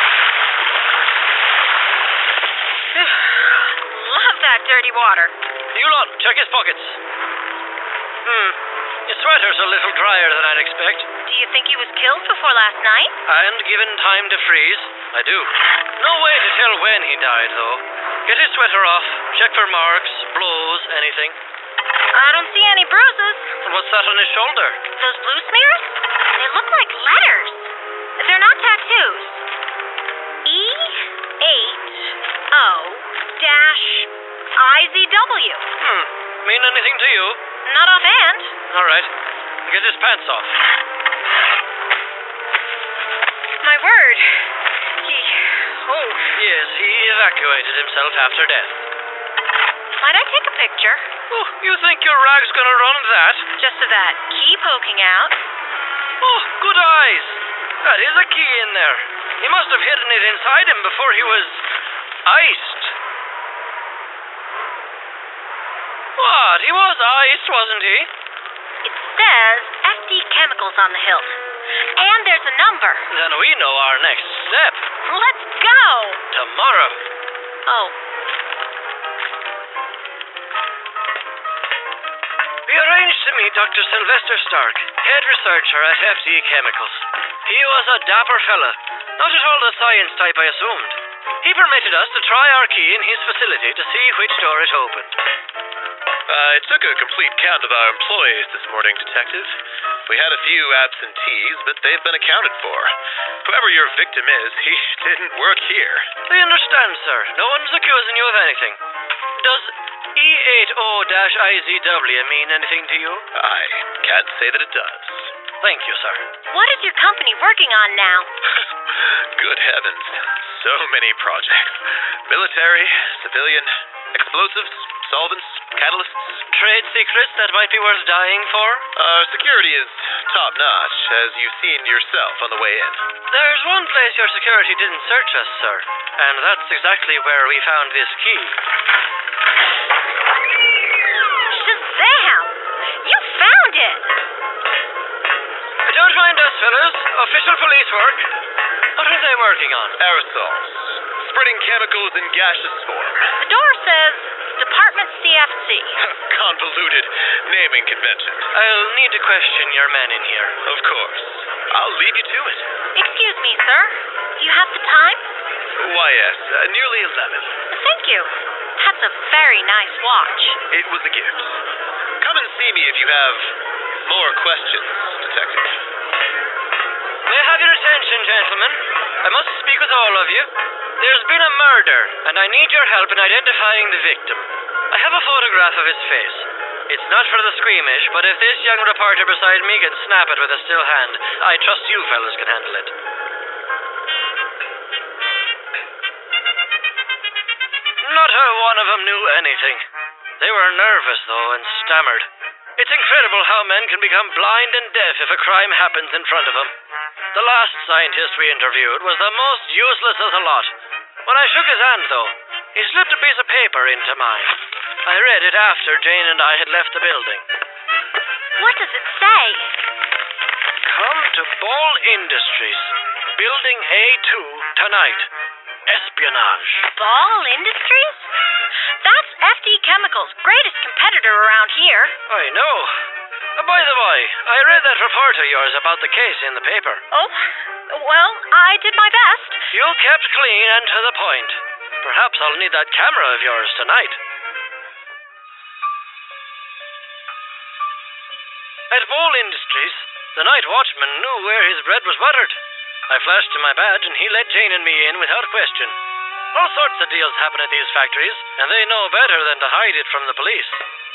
Love that dirty water. You lot, check his pockets. Hmm. His sweater's a little drier than I'd expect. Do you think he was killed before last night? And given time to freeze? I do. No way to tell when he died, though. Get his sweater off. Check for marks, blows, anything. I don't see any bruises. And what's that on his shoulder? Those blue smears? They look like letters. They're not tattoos. E eight O dash I Z W. Hmm. Mean anything to you? Not offhand. All right. Get his pants off. My word. He... Oh. Yes, he evacuated himself after death. Might I take a picture? Oh, you think your rag's gonna run that? Just of that key poking out. Oh, good eyes. That is a key in there. He must have hidden it inside him before he was iced. not? He was iced, wasn't he? It says F D Chemicals on the hilt. And there's a number. Then we know our next step. Let's go! Tomorrow. Oh. We arranged to meet Doctor Sylvester Stark, head researcher at F D Chemicals. He was a dapper fella. Not at all the science type I assumed. He permitted us to try our key in his facility to see which door it opened. I took a complete count of our employees this morning, Detective. We had a few absentees, but they've been accounted for. Whoever your victim is, he didn't work here. I understand, sir. No one's accusing you of anything. Does E eight O I Z W mean anything to you? I can't say that it does. Thank you, sir. What is your company working on now? Good heavens. So many projects. Military, civilian, explosives, solvents, catalysts. Trade secrets that might be worth dying for? Our security is top-notch, as you've seen yourself on the way in. There's one place your security didn't search us, sir. And that's exactly where we found this key. Shazam! You found it! Don't mind us, fellas. Official police work. What are they working on? Aerosols. Spreading chemicals in gaseous form. The door says Department C F C. Convoluted naming convention. I'll need to question your men in here. Of course. I'll leave you to it. Excuse me, sir. Do you have the time? Why, yes. Uh, nearly eleven. Thank you. That's a very nice watch. It was a gift. Come and see me if you have more questions, Detective. May I have your attention, gentlemen? I must speak with all of you. There's been a murder, and I need your help in identifying the victim. I have a photograph of his face. It's not for the squeamish, but if this young reporter beside me can snap it with a still hand, I trust you fellas can handle it. Not how one of them knew anything. They were nervous, though, and stammered. It's incredible how men can become blind and deaf if a crime happens in front of them. The last scientist we interviewed was the most useless of the lot. When I shook his hand, though, he slipped a piece of paper into mine. I read it after Jane and I had left the building. What does it say? Come to Ball Industries, Building A two, tonight. Espionage. Ball Industries? That's F D Chemicals' greatest competitor around here. I know. Uh, by the way, I read that report of yours about the case in the paper. Oh, well, I did my best. You kept clean and to the point. Perhaps I'll need that camera of yours tonight. At Ball Industries, the night watchman knew where his bread was buttered. I flashed him my badge and he let Jane and me in without question. All sorts of deals happen at these factories, and they know better than to hide it from the police.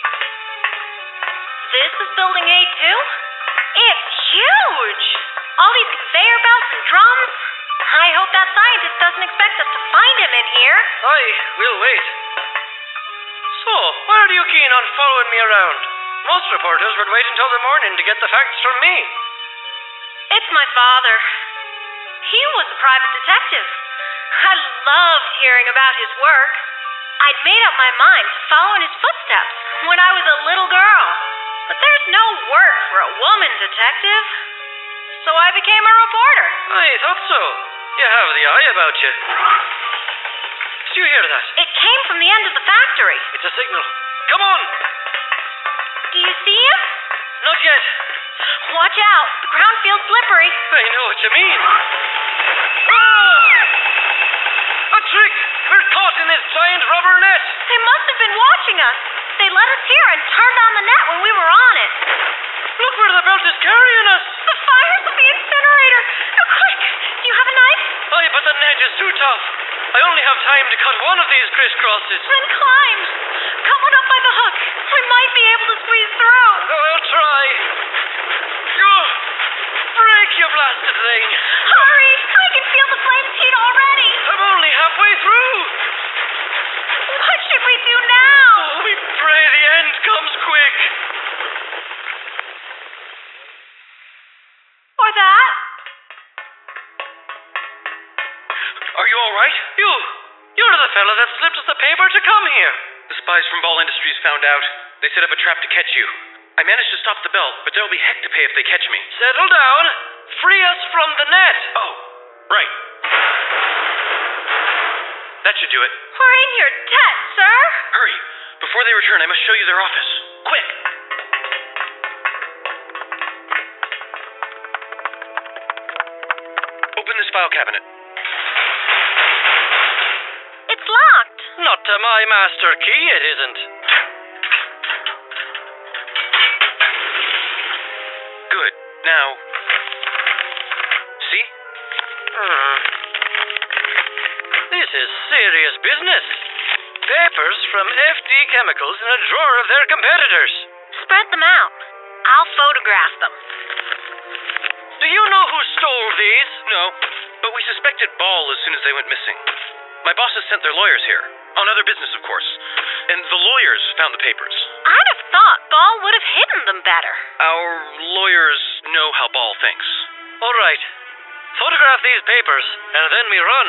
This is Building A two? It's huge! All these conveyor belts and drums. I hope that scientist doesn't expect us to find him in here. Aye, we'll wait. So, why are you keen on following me around? Most reporters would wait until the morning to get the facts from me. It's my father. He was a private detective. I loved hearing about his work. I'd made up my mind to follow in his footsteps when I was a little girl. But there's no work for a woman detective. So I became a reporter. I thought so. You have the eye about you. Did you hear that? It came from the end of the factory. It's a signal. Come on! Do you see him? Not yet. Watch out. The ground feels slippery. I know what you mean. Ah! A trick! We're caught in this giant rubber net. They must have been watching us. They let us here and turned on the net when we were on it. Look where the belt is carrying us. The fire's of the incinerator. Oh, quick! Do you have a knife? Aye, but the net is too tough. I only have time to cut one of these crisscrosses. Then climb. Come on up by the hook. We might be able to squeeze through. Oh, I'll try. Oh, break, you blasted thing. Hurry! I can feel the flames heat already. I'm only halfway through. What should we do now? Oh, we pray the end comes quick. Or that. Are you all right? You. You're the fella that slipped us the paper to come here. The spies from Ball Industries found out. They set up a trap to catch you. I managed to stop the belt, but there'll be heck to pay if they catch me. Settle down. Free us from the net. Oh, right. That should do it. We're in your debt, sir. Hurry. Before they return, I must show you their office. Quick. Open this file cabinet. It's locked. Not to my master key, it isn't. Good. Now, see? Hmm. This is serious business. Papers from F D Chemicals in a drawer of their competitors. Spread them out. I'll photograph them. Do you know who stole these? No, but we suspected Ball as soon as they went missing. My bosses sent their lawyers here. On other business, of course. And the lawyers found the papers. I'd have thought Ball would have hidden them better. Our lawyers know how Ball thinks. All right. Photograph these papers, and then we run.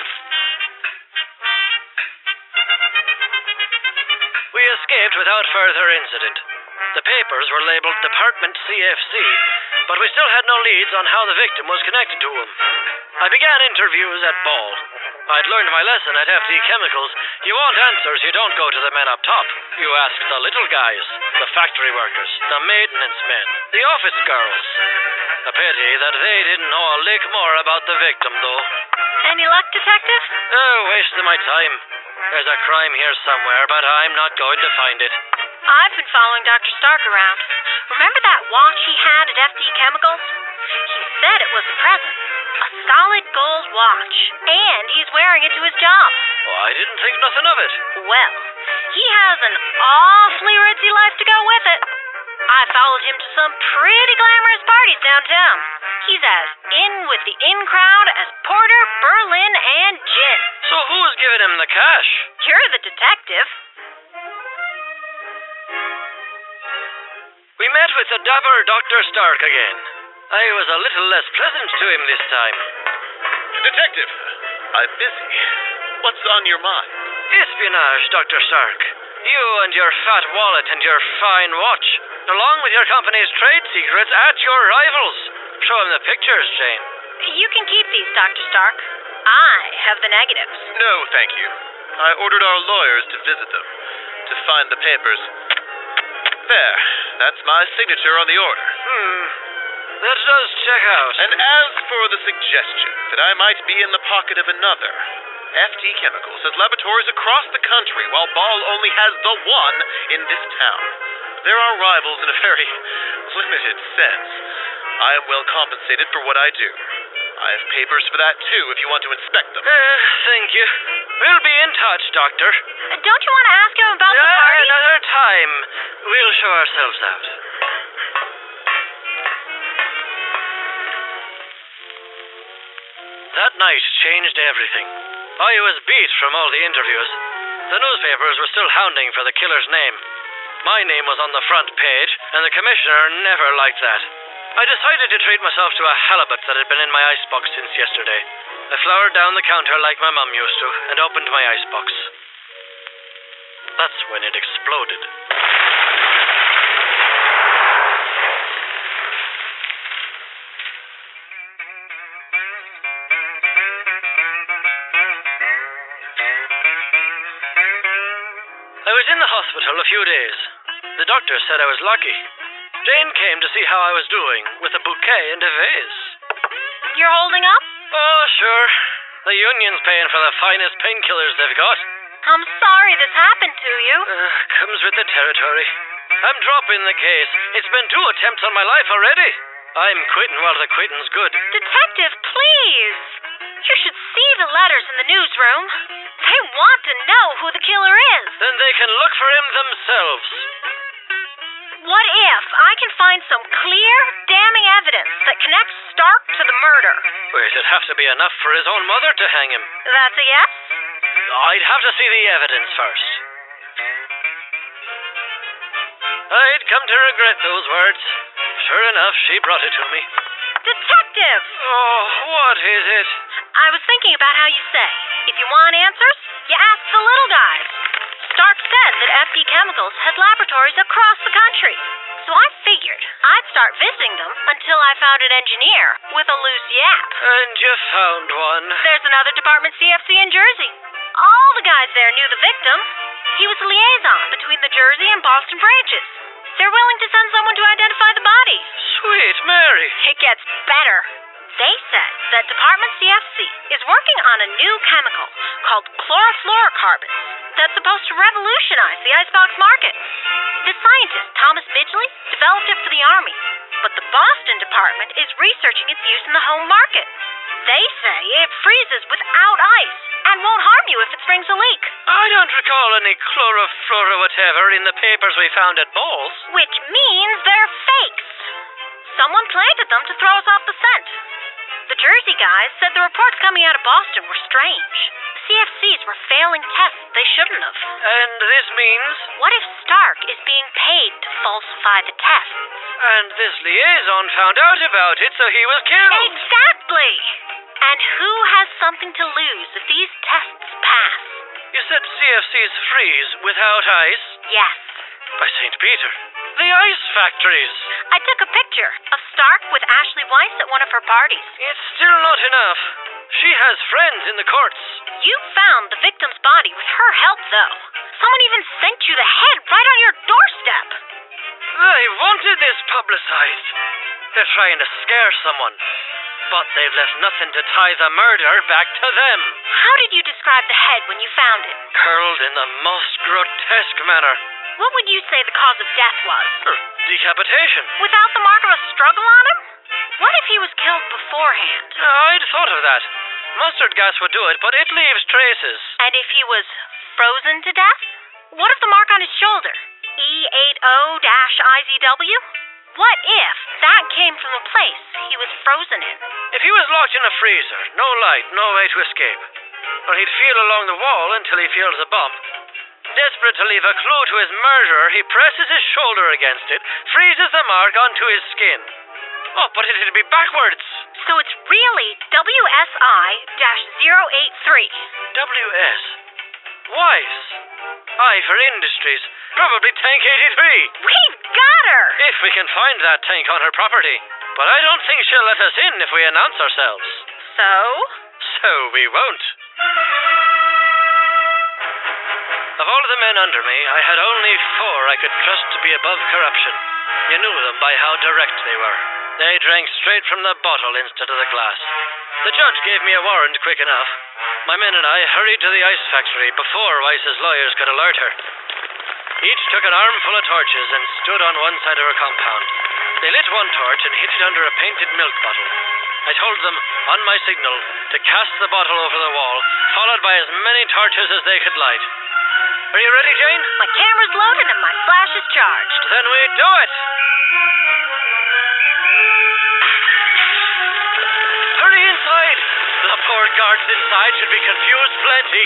We escaped without further incident. The papers were labeled Department C F C, but we still had no leads on how the victim was connected to him. I began interviews at Ball. I'd learned my lesson at F D Chemicals. You want answers, you don't go to the men up top. You ask the little guys, the factory workers, the maintenance men, the office girls. A pity that they didn't know a lick more about the victim, though. Any luck, Detective? Oh, wasting my time. There's a crime here somewhere, but I'm not going to find it. I've been following Doctor Stark around. Remember that watch he had at F D Chemicals? He said it was a present. A solid gold watch. And he's wearing it to his job. Well, I didn't think nothing of it. Well, he has an awfully ritzy life to go with it. I followed him to some pretty glamorous parties downtown. He's as in with the in crowd as Porter, Berlin, and Gin. So who's giving him the cash? You're the detective. We met with the dapper Doctor Stark again. I was a little less pleasant to him this time. Detective, I'm busy. What's on your mind? Espionage, Doctor Stark. You and your fat wallet and your fine watch, along with your company's trade secrets at your rivals. Show him the pictures, Jane. You can keep these, Doctor Stark. I have the negatives. No, thank you. I ordered our lawyers to visit them, to find the papers. There, that's my signature on the order. Hmm, that does check out. And as for the suggestion that I might be in the pocket of another, F D Chemicals has laboratories across the country, while Ball only has the one in this town. There are rivals in a very limited sense. I am well compensated for what I do. I have papers for that, too, if you want to inspect them. Uh, thank you. We'll be in touch, Doctor. Uh, don't you want to ask him about uh, the party? Another time. We'll show ourselves out. That night changed everything. I was beat from all the interviews. The newspapers were still hounding for the killer's name. My name was on the front page, and the commissioner never liked that. I decided to treat myself to a halibut that had been in my icebox since yesterday. I flowered down the counter like my mum used to, and opened my icebox. That's when it exploded. I was in the hospital a few days. The doctor said I was lucky. Jane came to see how I was doing, with a bouquet and a vase. You're holding up? Oh, sure. The union's paying for the finest painkillers they've got. I'm sorry this happened to you. Uh, comes with the territory. I'm dropping the case. It's been two attempts on my life already. I'm quitting while the quitting's good. Detective, please. You should see the letters in the newsroom. They want to know who the killer is. Then they can look for him themselves. What if I can find some clear, damning evidence that connects Stark to the murder? Well, it'd have to be enough for his own mother to hang him. That's a yes? I'd have to see the evidence first. I'd come to regret those words. Sure enough, she brought it to me. Detective! Oh, what is it? I was thinking about how you say, if you want answers, you ask the little guys. Stark said that F D Chemicals had laboratories across the country. So I figured I'd start visiting them until I found an engineer with a loose yap. And you found one. There's another department C F C in Jersey. All the guys there knew the victim. He was a liaison between the Jersey and Boston branches. They're willing to send someone to identify the body. Sweet Mary. It gets better. They said that Department C F C is working on a new chemical called chlorofluorocarbons that's supposed to revolutionize the icebox market. The scientist, Thomas Midgley, developed it for the Army, but the Boston department is researching its use in the home market. They say it freezes without ice and won't harm you if it springs a leak. I don't recall any chlorofluoro whatever in the papers we found at Ball's. Which means they're fakes. Someone planted them to throw us off the scent. The Jersey guys said the reports coming out of Boston were strange. The C F Cs were failing tests they shouldn't have. And this means? What if Stark is being paid to falsify the tests? And this liaison found out about it, so he was killed. Exactly! And who has something to lose if these tests pass? You said C F Cs freeze without ice? Yes. By Saint Peter. The ice factories. I took a picture of Stark with Ashley Weiss at one of her parties. It's still not enough. She has friends in the courts. You found the victim's body with her help, though. Someone even sent you the head right on your doorstep. They wanted this publicized. They're trying to scare someone. But they've left nothing to tie the murder back to them. How did you describe the head when you found it? Curled in the most grotesque manner. What would you say the cause of death was? Decapitation. Without the mark of a struggle on him? What if he was killed beforehand? I'd thought of that. Mustard gas would do it, but it leaves traces. And if he was frozen to death? What of the mark on his shoulder? E eighty I Z W? What if that came from the place he was frozen in? If he was locked in a freezer, no light, no way to escape. Or he'd feel along the wall until he feels a bump. Desperate to leave a clue to his murderer, he presses his shoulder against it, freezes the mark onto his skin. Oh, but it'd be backwards. So it's really W S I zero eight three. W S? Wise. I for Industries. Probably Tank eighty-three. We've got her! If we can find that tank on her property. But I don't think she'll let us in if we announce ourselves. So? So we won't. Of all of the men under me, I had only four I could trust to be above corruption. You knew them by how direct they were. They drank straight from the bottle instead of the glass. The judge gave me a warrant quick enough. My men and I hurried to the ice factory before Weiss's lawyers could alert her. Each took an armful of torches and stood on one side of her compound. They lit one torch and hid it under a painted milk bottle. I told them, on my signal, to cast the bottle over the wall, followed by as many torches as they could light. Are you ready, Jane? My camera's loaded and my flash is charged. Then we do it! Hurry inside! The poor guards inside should be confused plenty.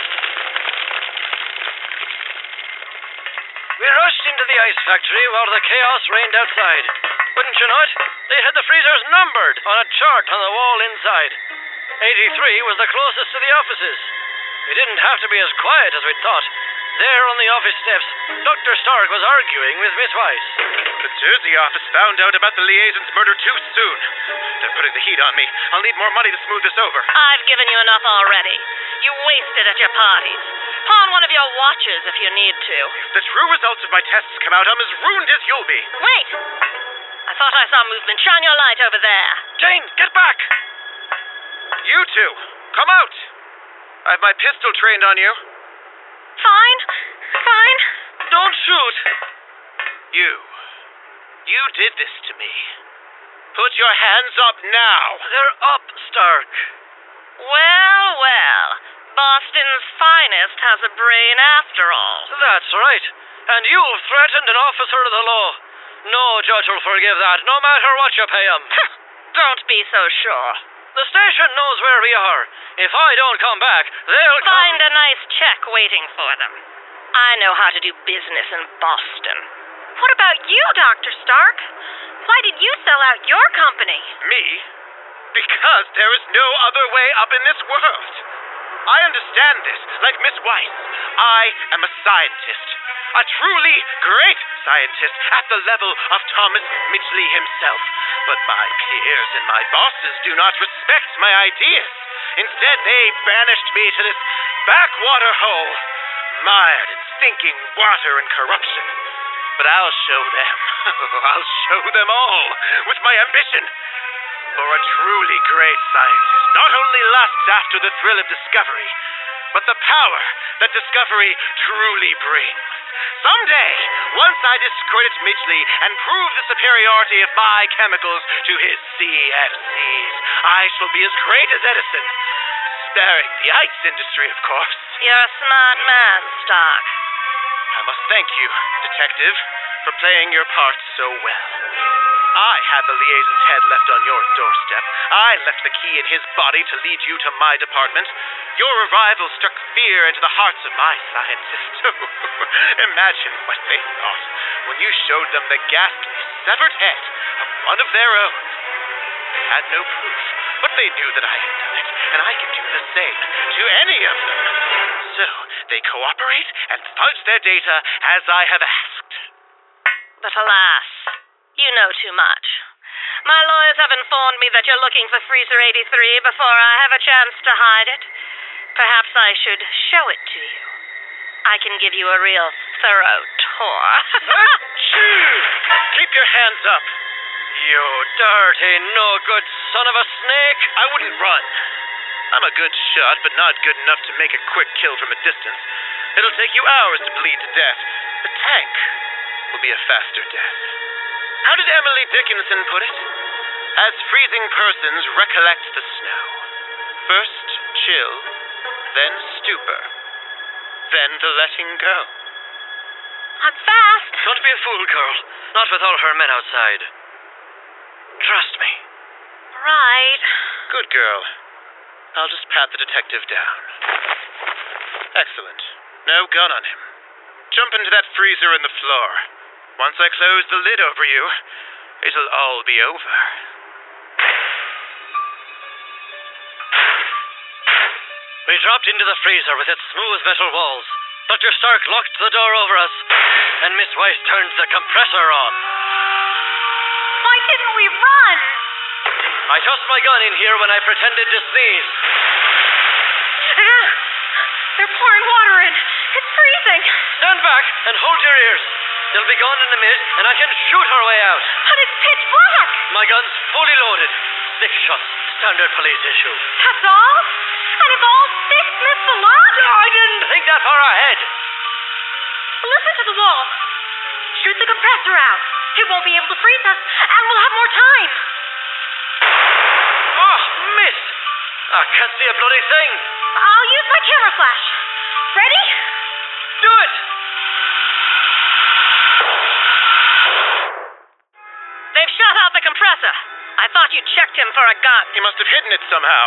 We rushed into the ice factory while the chaos reigned outside. Wouldn't you know it? They had the freezers numbered on a chart on the wall inside. eighty-three was the closest to the offices. We didn't have to be as quiet as we'd thought. There on the office steps, Doctor Stark was arguing with Miss Weiss. The Jersey office found out about the liaison's murder too soon. They're putting the heat on me. I'll need more money to smooth this over. I've given you enough already. You wasted at your parties. Pawn one of your watches if you need to. If the true results of my tests come out, I'm as ruined as you'll be. Wait! I thought I saw movement. Shine your light over there. Jane, get back! You two, come out! I have my pistol trained on you. Fine. Fine. Don't shoot. You. You did this to me. Put your hands up now. They're up, Stark. Well, well. Boston's finest has a brain after all. That's right. And you've threatened an officer of the law. No judge will forgive that, no matter what you pay him. Don't be so sure. The station knows where we are. If I don't come back, they'll find come... a nice check waiting for them. I know how to do business in Boston. What about you, Doctor Stark? Why did you sell out your company? Me? Because there is no other way up in this world. I understand this. Like Miss Weiss, I am a scientist. A truly great scientist at the level of Thomas Midgley himself. But my peers and my bosses do not respect my ideas. Instead, they banished me to this backwater hole, mired in stinking water and corruption. But I'll show them. I'll show them all with my ambition. For a truly great scientist not only lusts after the thrill of discovery, but the power that discovery truly brings. Someday, once I discredit Midgley and prove the superiority of my chemicals to his C F Cs, I shall be as great as Edison. Sparing the ice industry, of course. You're a smart man, Stark. I must thank you, Detective, for playing your part so well. I had the liaison's head left on your doorstep. I left the key in his body to lead you to my department. Your arrival struck fear into the hearts of my scientists. Imagine what they thought when you showed them the ghastly, severed head of one of their own. They had no proof, but they knew that I had done it, and I could do the same to any of them. So they cooperate and fudge their data as I have asked. But alas, you know too much. My lawyers have informed me that you're looking for Freezer eighty-three before I have a chance to hide it. Perhaps I should show it to you. I can give you a real thorough tour. Keep your hands up. You dirty, no-good son of a snake. I wouldn't run. I'm a good shot, but not good enough to make a quick kill from a distance. It'll take you hours to bleed to death. The tank will be a faster death. How did Emily Dickinson put it? As freezing persons recollect the snow. First chill, then stupor, then the letting go. I'm fast. Don't be a fool, girl. Not with all her men outside. Trust me. Right. Good girl. I'll just pat the detective down. Excellent. No gun on him. Jump into that freezer in the floor. Once I close the lid over you, it'll all be over. We dropped into the freezer with its smooth metal walls. Doctor Stark locked the door over us, and Miss Weiss turned the compressor on. Why didn't we run? I tossed my gun in here when I pretended to sneeze. They're pouring water in. It's freezing. Stand back and hold your ears. They'll be gone in a minute, and I can shoot our way out. But it's pitch black. My gun's fully loaded. Six shots. Standard police issue. That's all? And if all six miss the lock? I didn't think that far ahead. Listen to the wall. Shoot the compressor out. It won't be able to freeze us, and we'll have more time. Oh, missed. I can't see a bloody thing. I'll use my camera flash. Ready? Do it. They've shut out the compressor. I thought you checked him for a gun. He must have hidden it somehow.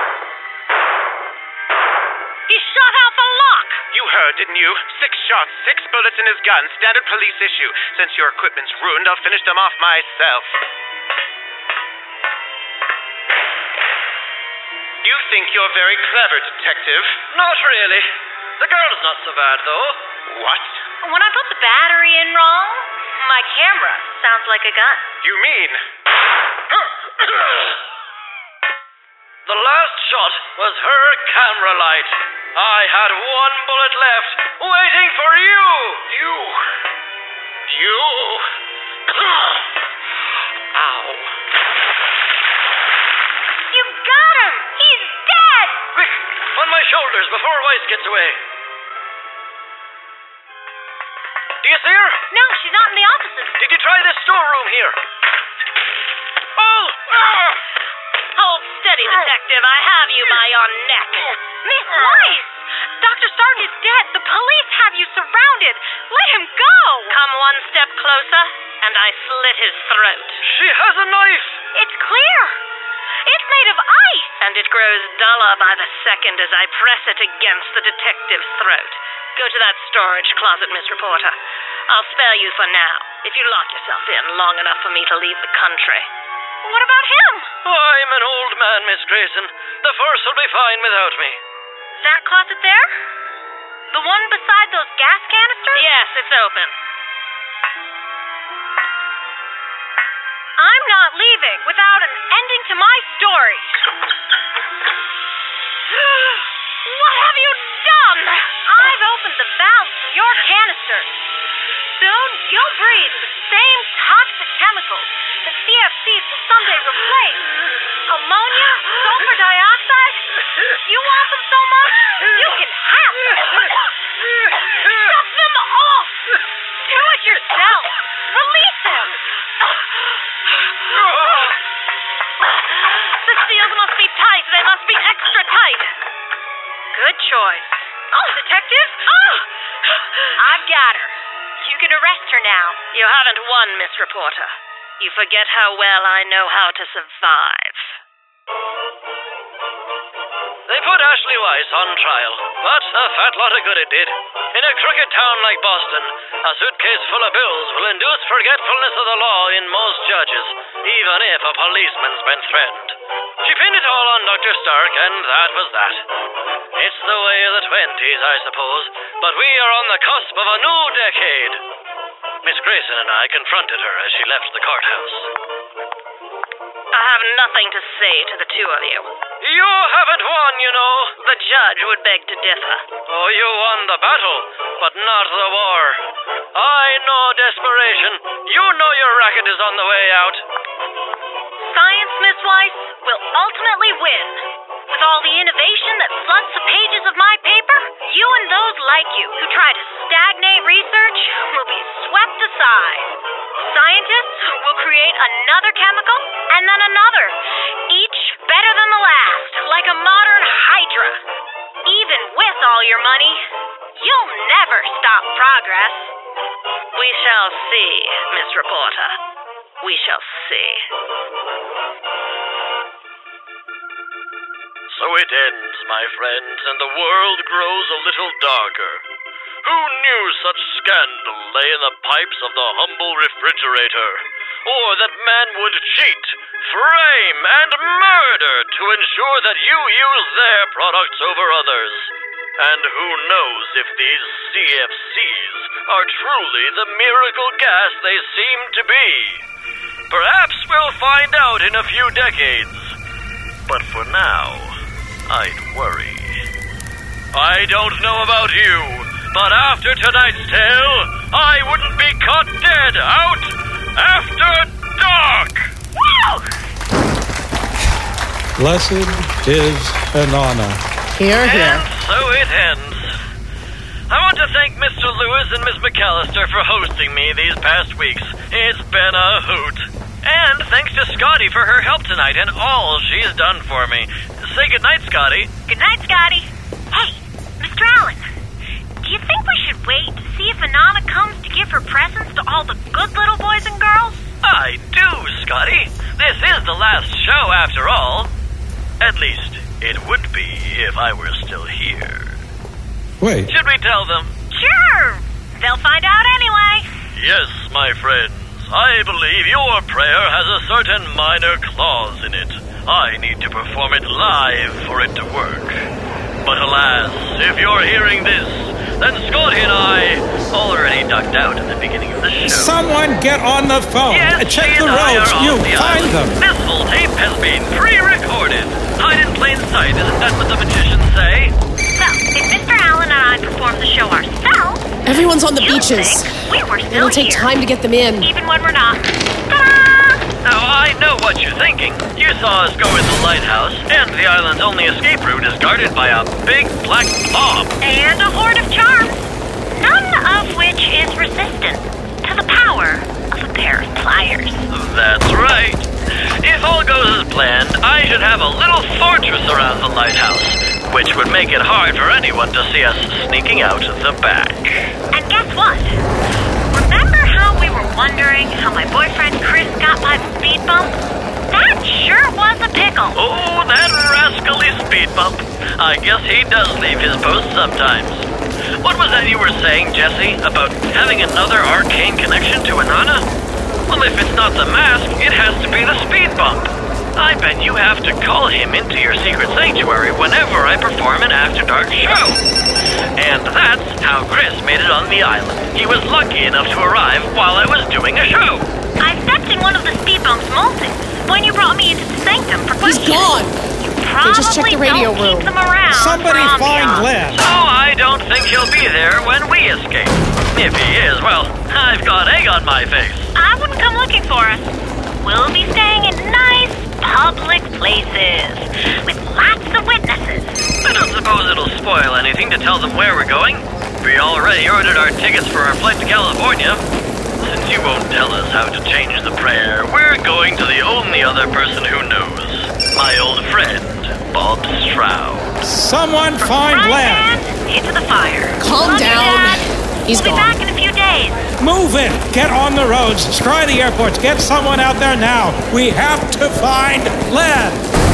He shot out the lock. You heard, didn't you? Six shots, six bullets in his gun. Standard police issue. Since your equipment's ruined, I'll finish them off myself. You think you're very clever, detective. Not really. The girl's not so bad, though. What? When I put the battery in wrong, my camera sounds like a gun. You mean? The last shot was her camera light. I had one bullet left, waiting for you. You. You. Ow. You got him! He's dead! Quick, on my shoulders before Weiss gets away. Do you see her? No, she's not in the offices. Did you try this storeroom here? Oh! Ah! Hold steady, detective. I have you by your neck. Miss Weiss! Doctor Stark is dead. The police have you surrounded. Let him go! Come one step closer, and I slit his throat. She has a knife! It's clear. It's made of ice. And it grows duller by the second as I press it against the detective's throat. Go to that storage closet, Miss Reporter. I'll spare you for now, if you lock yourself in long enough for me to leave the country. What about him? I'm an old man, Miss Grayson. The force will be fine without me. That closet there? The one beside those gas canisters? Yes, it's open. I'm not leaving without an ending to my story. What have you done? I've opened the valves to your canisters. Soon you'll breathe the same toxic chemicals that C F Cs will someday replace. Ammonia, sulfur dioxide. You want them so much, you can have them. Shut them off. Do it yourself. Release them. The seals must be tight. They must be extra tight. Good choice. Oh, detective? Oh, I've got her. You can arrest her now. You haven't won, Miss Reporter. You forget how well I know how to survive. They put Ashley Weiss on trial, but a fat lot of good it did. In a crooked town like Boston, a suitcase full of bills will induce forgetfulness of the law in most judges, even if a policeman's been threatened. She pinned it all on Doctor Stark, and that was that. It's the way of the twenties, I suppose, but we are on the cusp of a new decade. Miss Grayson and I confronted her as she left the courthouse. I have nothing to say to the two of you. You haven't won, you know. The judge would beg to differ. Oh, you won the battle, but not the war. I know desperation. You know your racket is on the way out. Science, Miss Weiss, will ultimately win. With all the innovation that floods the pages of my paper, you and those like you who try to stagnate research will be swept aside. Scientists will create another chemical and then another, each better than the last, like a modern Hydra. Even with all your money, you'll never stop progress. We shall see, Miss Reporter. We shall see. So it ends, my friends, and the world grows a little darker. Who knew such scandal lay in the pipes of the humble refrigerator? Or that man would cheat, frame, and murder to ensure that you use their products over others? And who knows if these C F Cs are truly the miracle gas they seem to be? Perhaps we'll find out in a few decades. But for now, I'd worry. I don't know about you, but after tonight's tale, I wouldn't be caught dead out after dark! Woo! Blessed is Inanna. Here, here. And so it ends. I want to thank Mister Lewis and Miss McAllister for hosting me these past weeks. It's been a hoot. And thanks to Scotty for her help tonight and all she's done for me. Say goodnight, Scotty. Good night, Scotty. Hey, Mister Allen, do you think we should wait to see if Inanna comes to give her presents to all the good little boys and girls? I do, Scotty. This is the last show after all. At least, it would be if I were still here. Wait. Should we tell them? Sure. They'll find out anyway. Yes, my friends. I believe your prayer has a certain minor clause in it. I need to perform it live for it to work. But alas, if you're hearing this, then Scotty and I already ducked out at the beginning of the show. Someone get on the phone. Yes, Check she the and I roads. are You off the find island. them. This full tape has been pre-recorded. Hide in plain sight, isn't that what the magicians say? So, if Mister Allen and I perform the show ourselves, Everyone's on the you'll beaches. think we were still It'll take here, time to get them in. even when we're not. Ta-da! Now, I know what you're thinking. You saw us go in the lighthouse, and the island's only escape route is guarded by a big black mob. And a horde of charms, none of which is resistant to the power of a pair of pliers. That's right. If all goes as planned, I should have a little fortress around the lighthouse, which would make it hard for anyone to see us sneaking out the back. And guess what? Remember how we were wondering how my boyfriend Chris got by the speed bump? That sure was a pickle. Oh, that rascally speed bump. I guess he does leave his post sometimes. What was that you were saying, Jesse, about having another arcane connection to Inanna? Well, if it's not the mask, it has to be the speed bump. I bet you have to call him into your secret sanctuary whenever I perform an After Dark show. And that's how Chris made it on the island. He was lucky enough to arrive while I was doing a show. I stepped in one of the speed bumps molting when you brought me into the sanctum for questions. He's gone! You probably just checked the radio don't room. keep them around. Somebody for find ambiance. Glenn. So I don't think he'll be there when we escape. If he is, well, I've got egg on my face. I wouldn't come looking for us. We'll be staying in nice public places with lots of witnesses. I don't suppose it'll spoil anything to tell them where we're going. We already ordered our tickets for our flight to California. Since you won't tell us how to change the prayer, we're going to the only other person who knows. My old friend, Bob Stroud. Someone From find frying Glenn. pan into the fire. Calm Love you, down. Dad. He's we'll gone. be back in a few days. Move it. Get on the roads. Scry the airports. Get someone out there now. We have to find Glenn.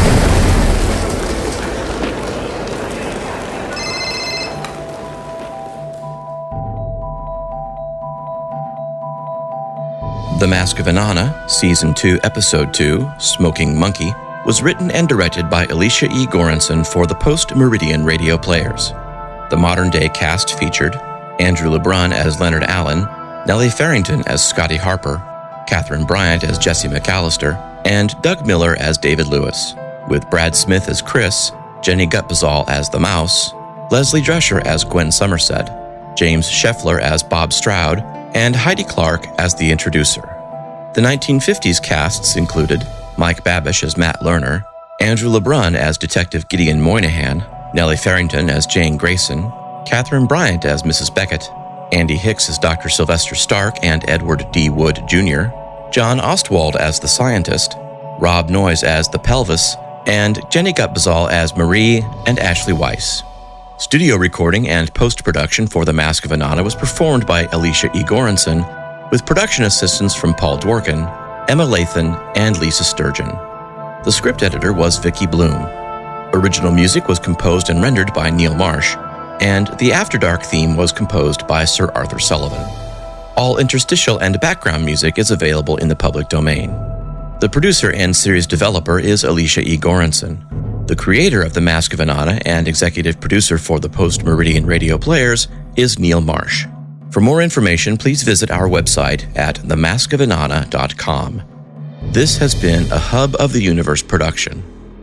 The Mask of Inanna, Season two, Episode two, Smoking Monkey, was written and directed by Alicia E. Goranson for the Post-Meridian Radio Players. The modern-day cast featured Andrew LeBrun as Leonard Allen, Nellie Farrington as Scotty Harper, Catherine Bryant as Jesse McAllister, and Doug Miller as David Lewis, with Brad Smith as Chris, Jenny Gutbazal as the Mouse, Leslie Drescher as Gwen Somerset, James Scheffler as Bob Stroud, and Heidi Clark as the introducer. The nineteen fifties casts included Mike Babish as Matt Lerner, Andrew LeBrun as Detective Gideon Moynihan, Nellie Farrington as Jane Grayson, Catherine Bryant as Missus Beckett, Andy Hicks as Doctor Sylvester Stark and Edward D. Wood Junior, John Ostwald as the scientist, Rob Noyes as the pelvis, and Jenny Gutbazal as Marie and Ashley Weiss. Studio recording and post-production for The Mask of Inanna was performed by Alicia E. Goranson, with production assistance from Paul Dworkin, Emma Lathan, and Lisa Sturgeon. The script editor was Vicky Bloom. Original music was composed and rendered by Neil Marsh, and the After Dark theme was composed by Sir Arthur Sullivan. All interstitial and background music is available in the public domain. The producer and series developer is Alicia E. Goranson. The creator of The Mask of Inanna and executive producer for the Post-Meridian Radio Players is Neil Marsh. For more information, please visit our website at the mask of inanna dot com. This has been a Hub of the Universe production.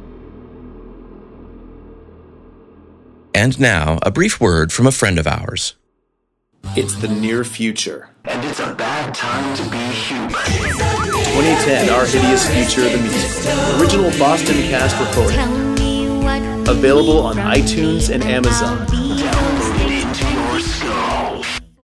And now, a brief word from a friend of ours. It's the near future. And it's a bad time to be human. twenty ten, Our Hideous Future, the musical. Original Boston cast recording. Available on iTunes and Amazon.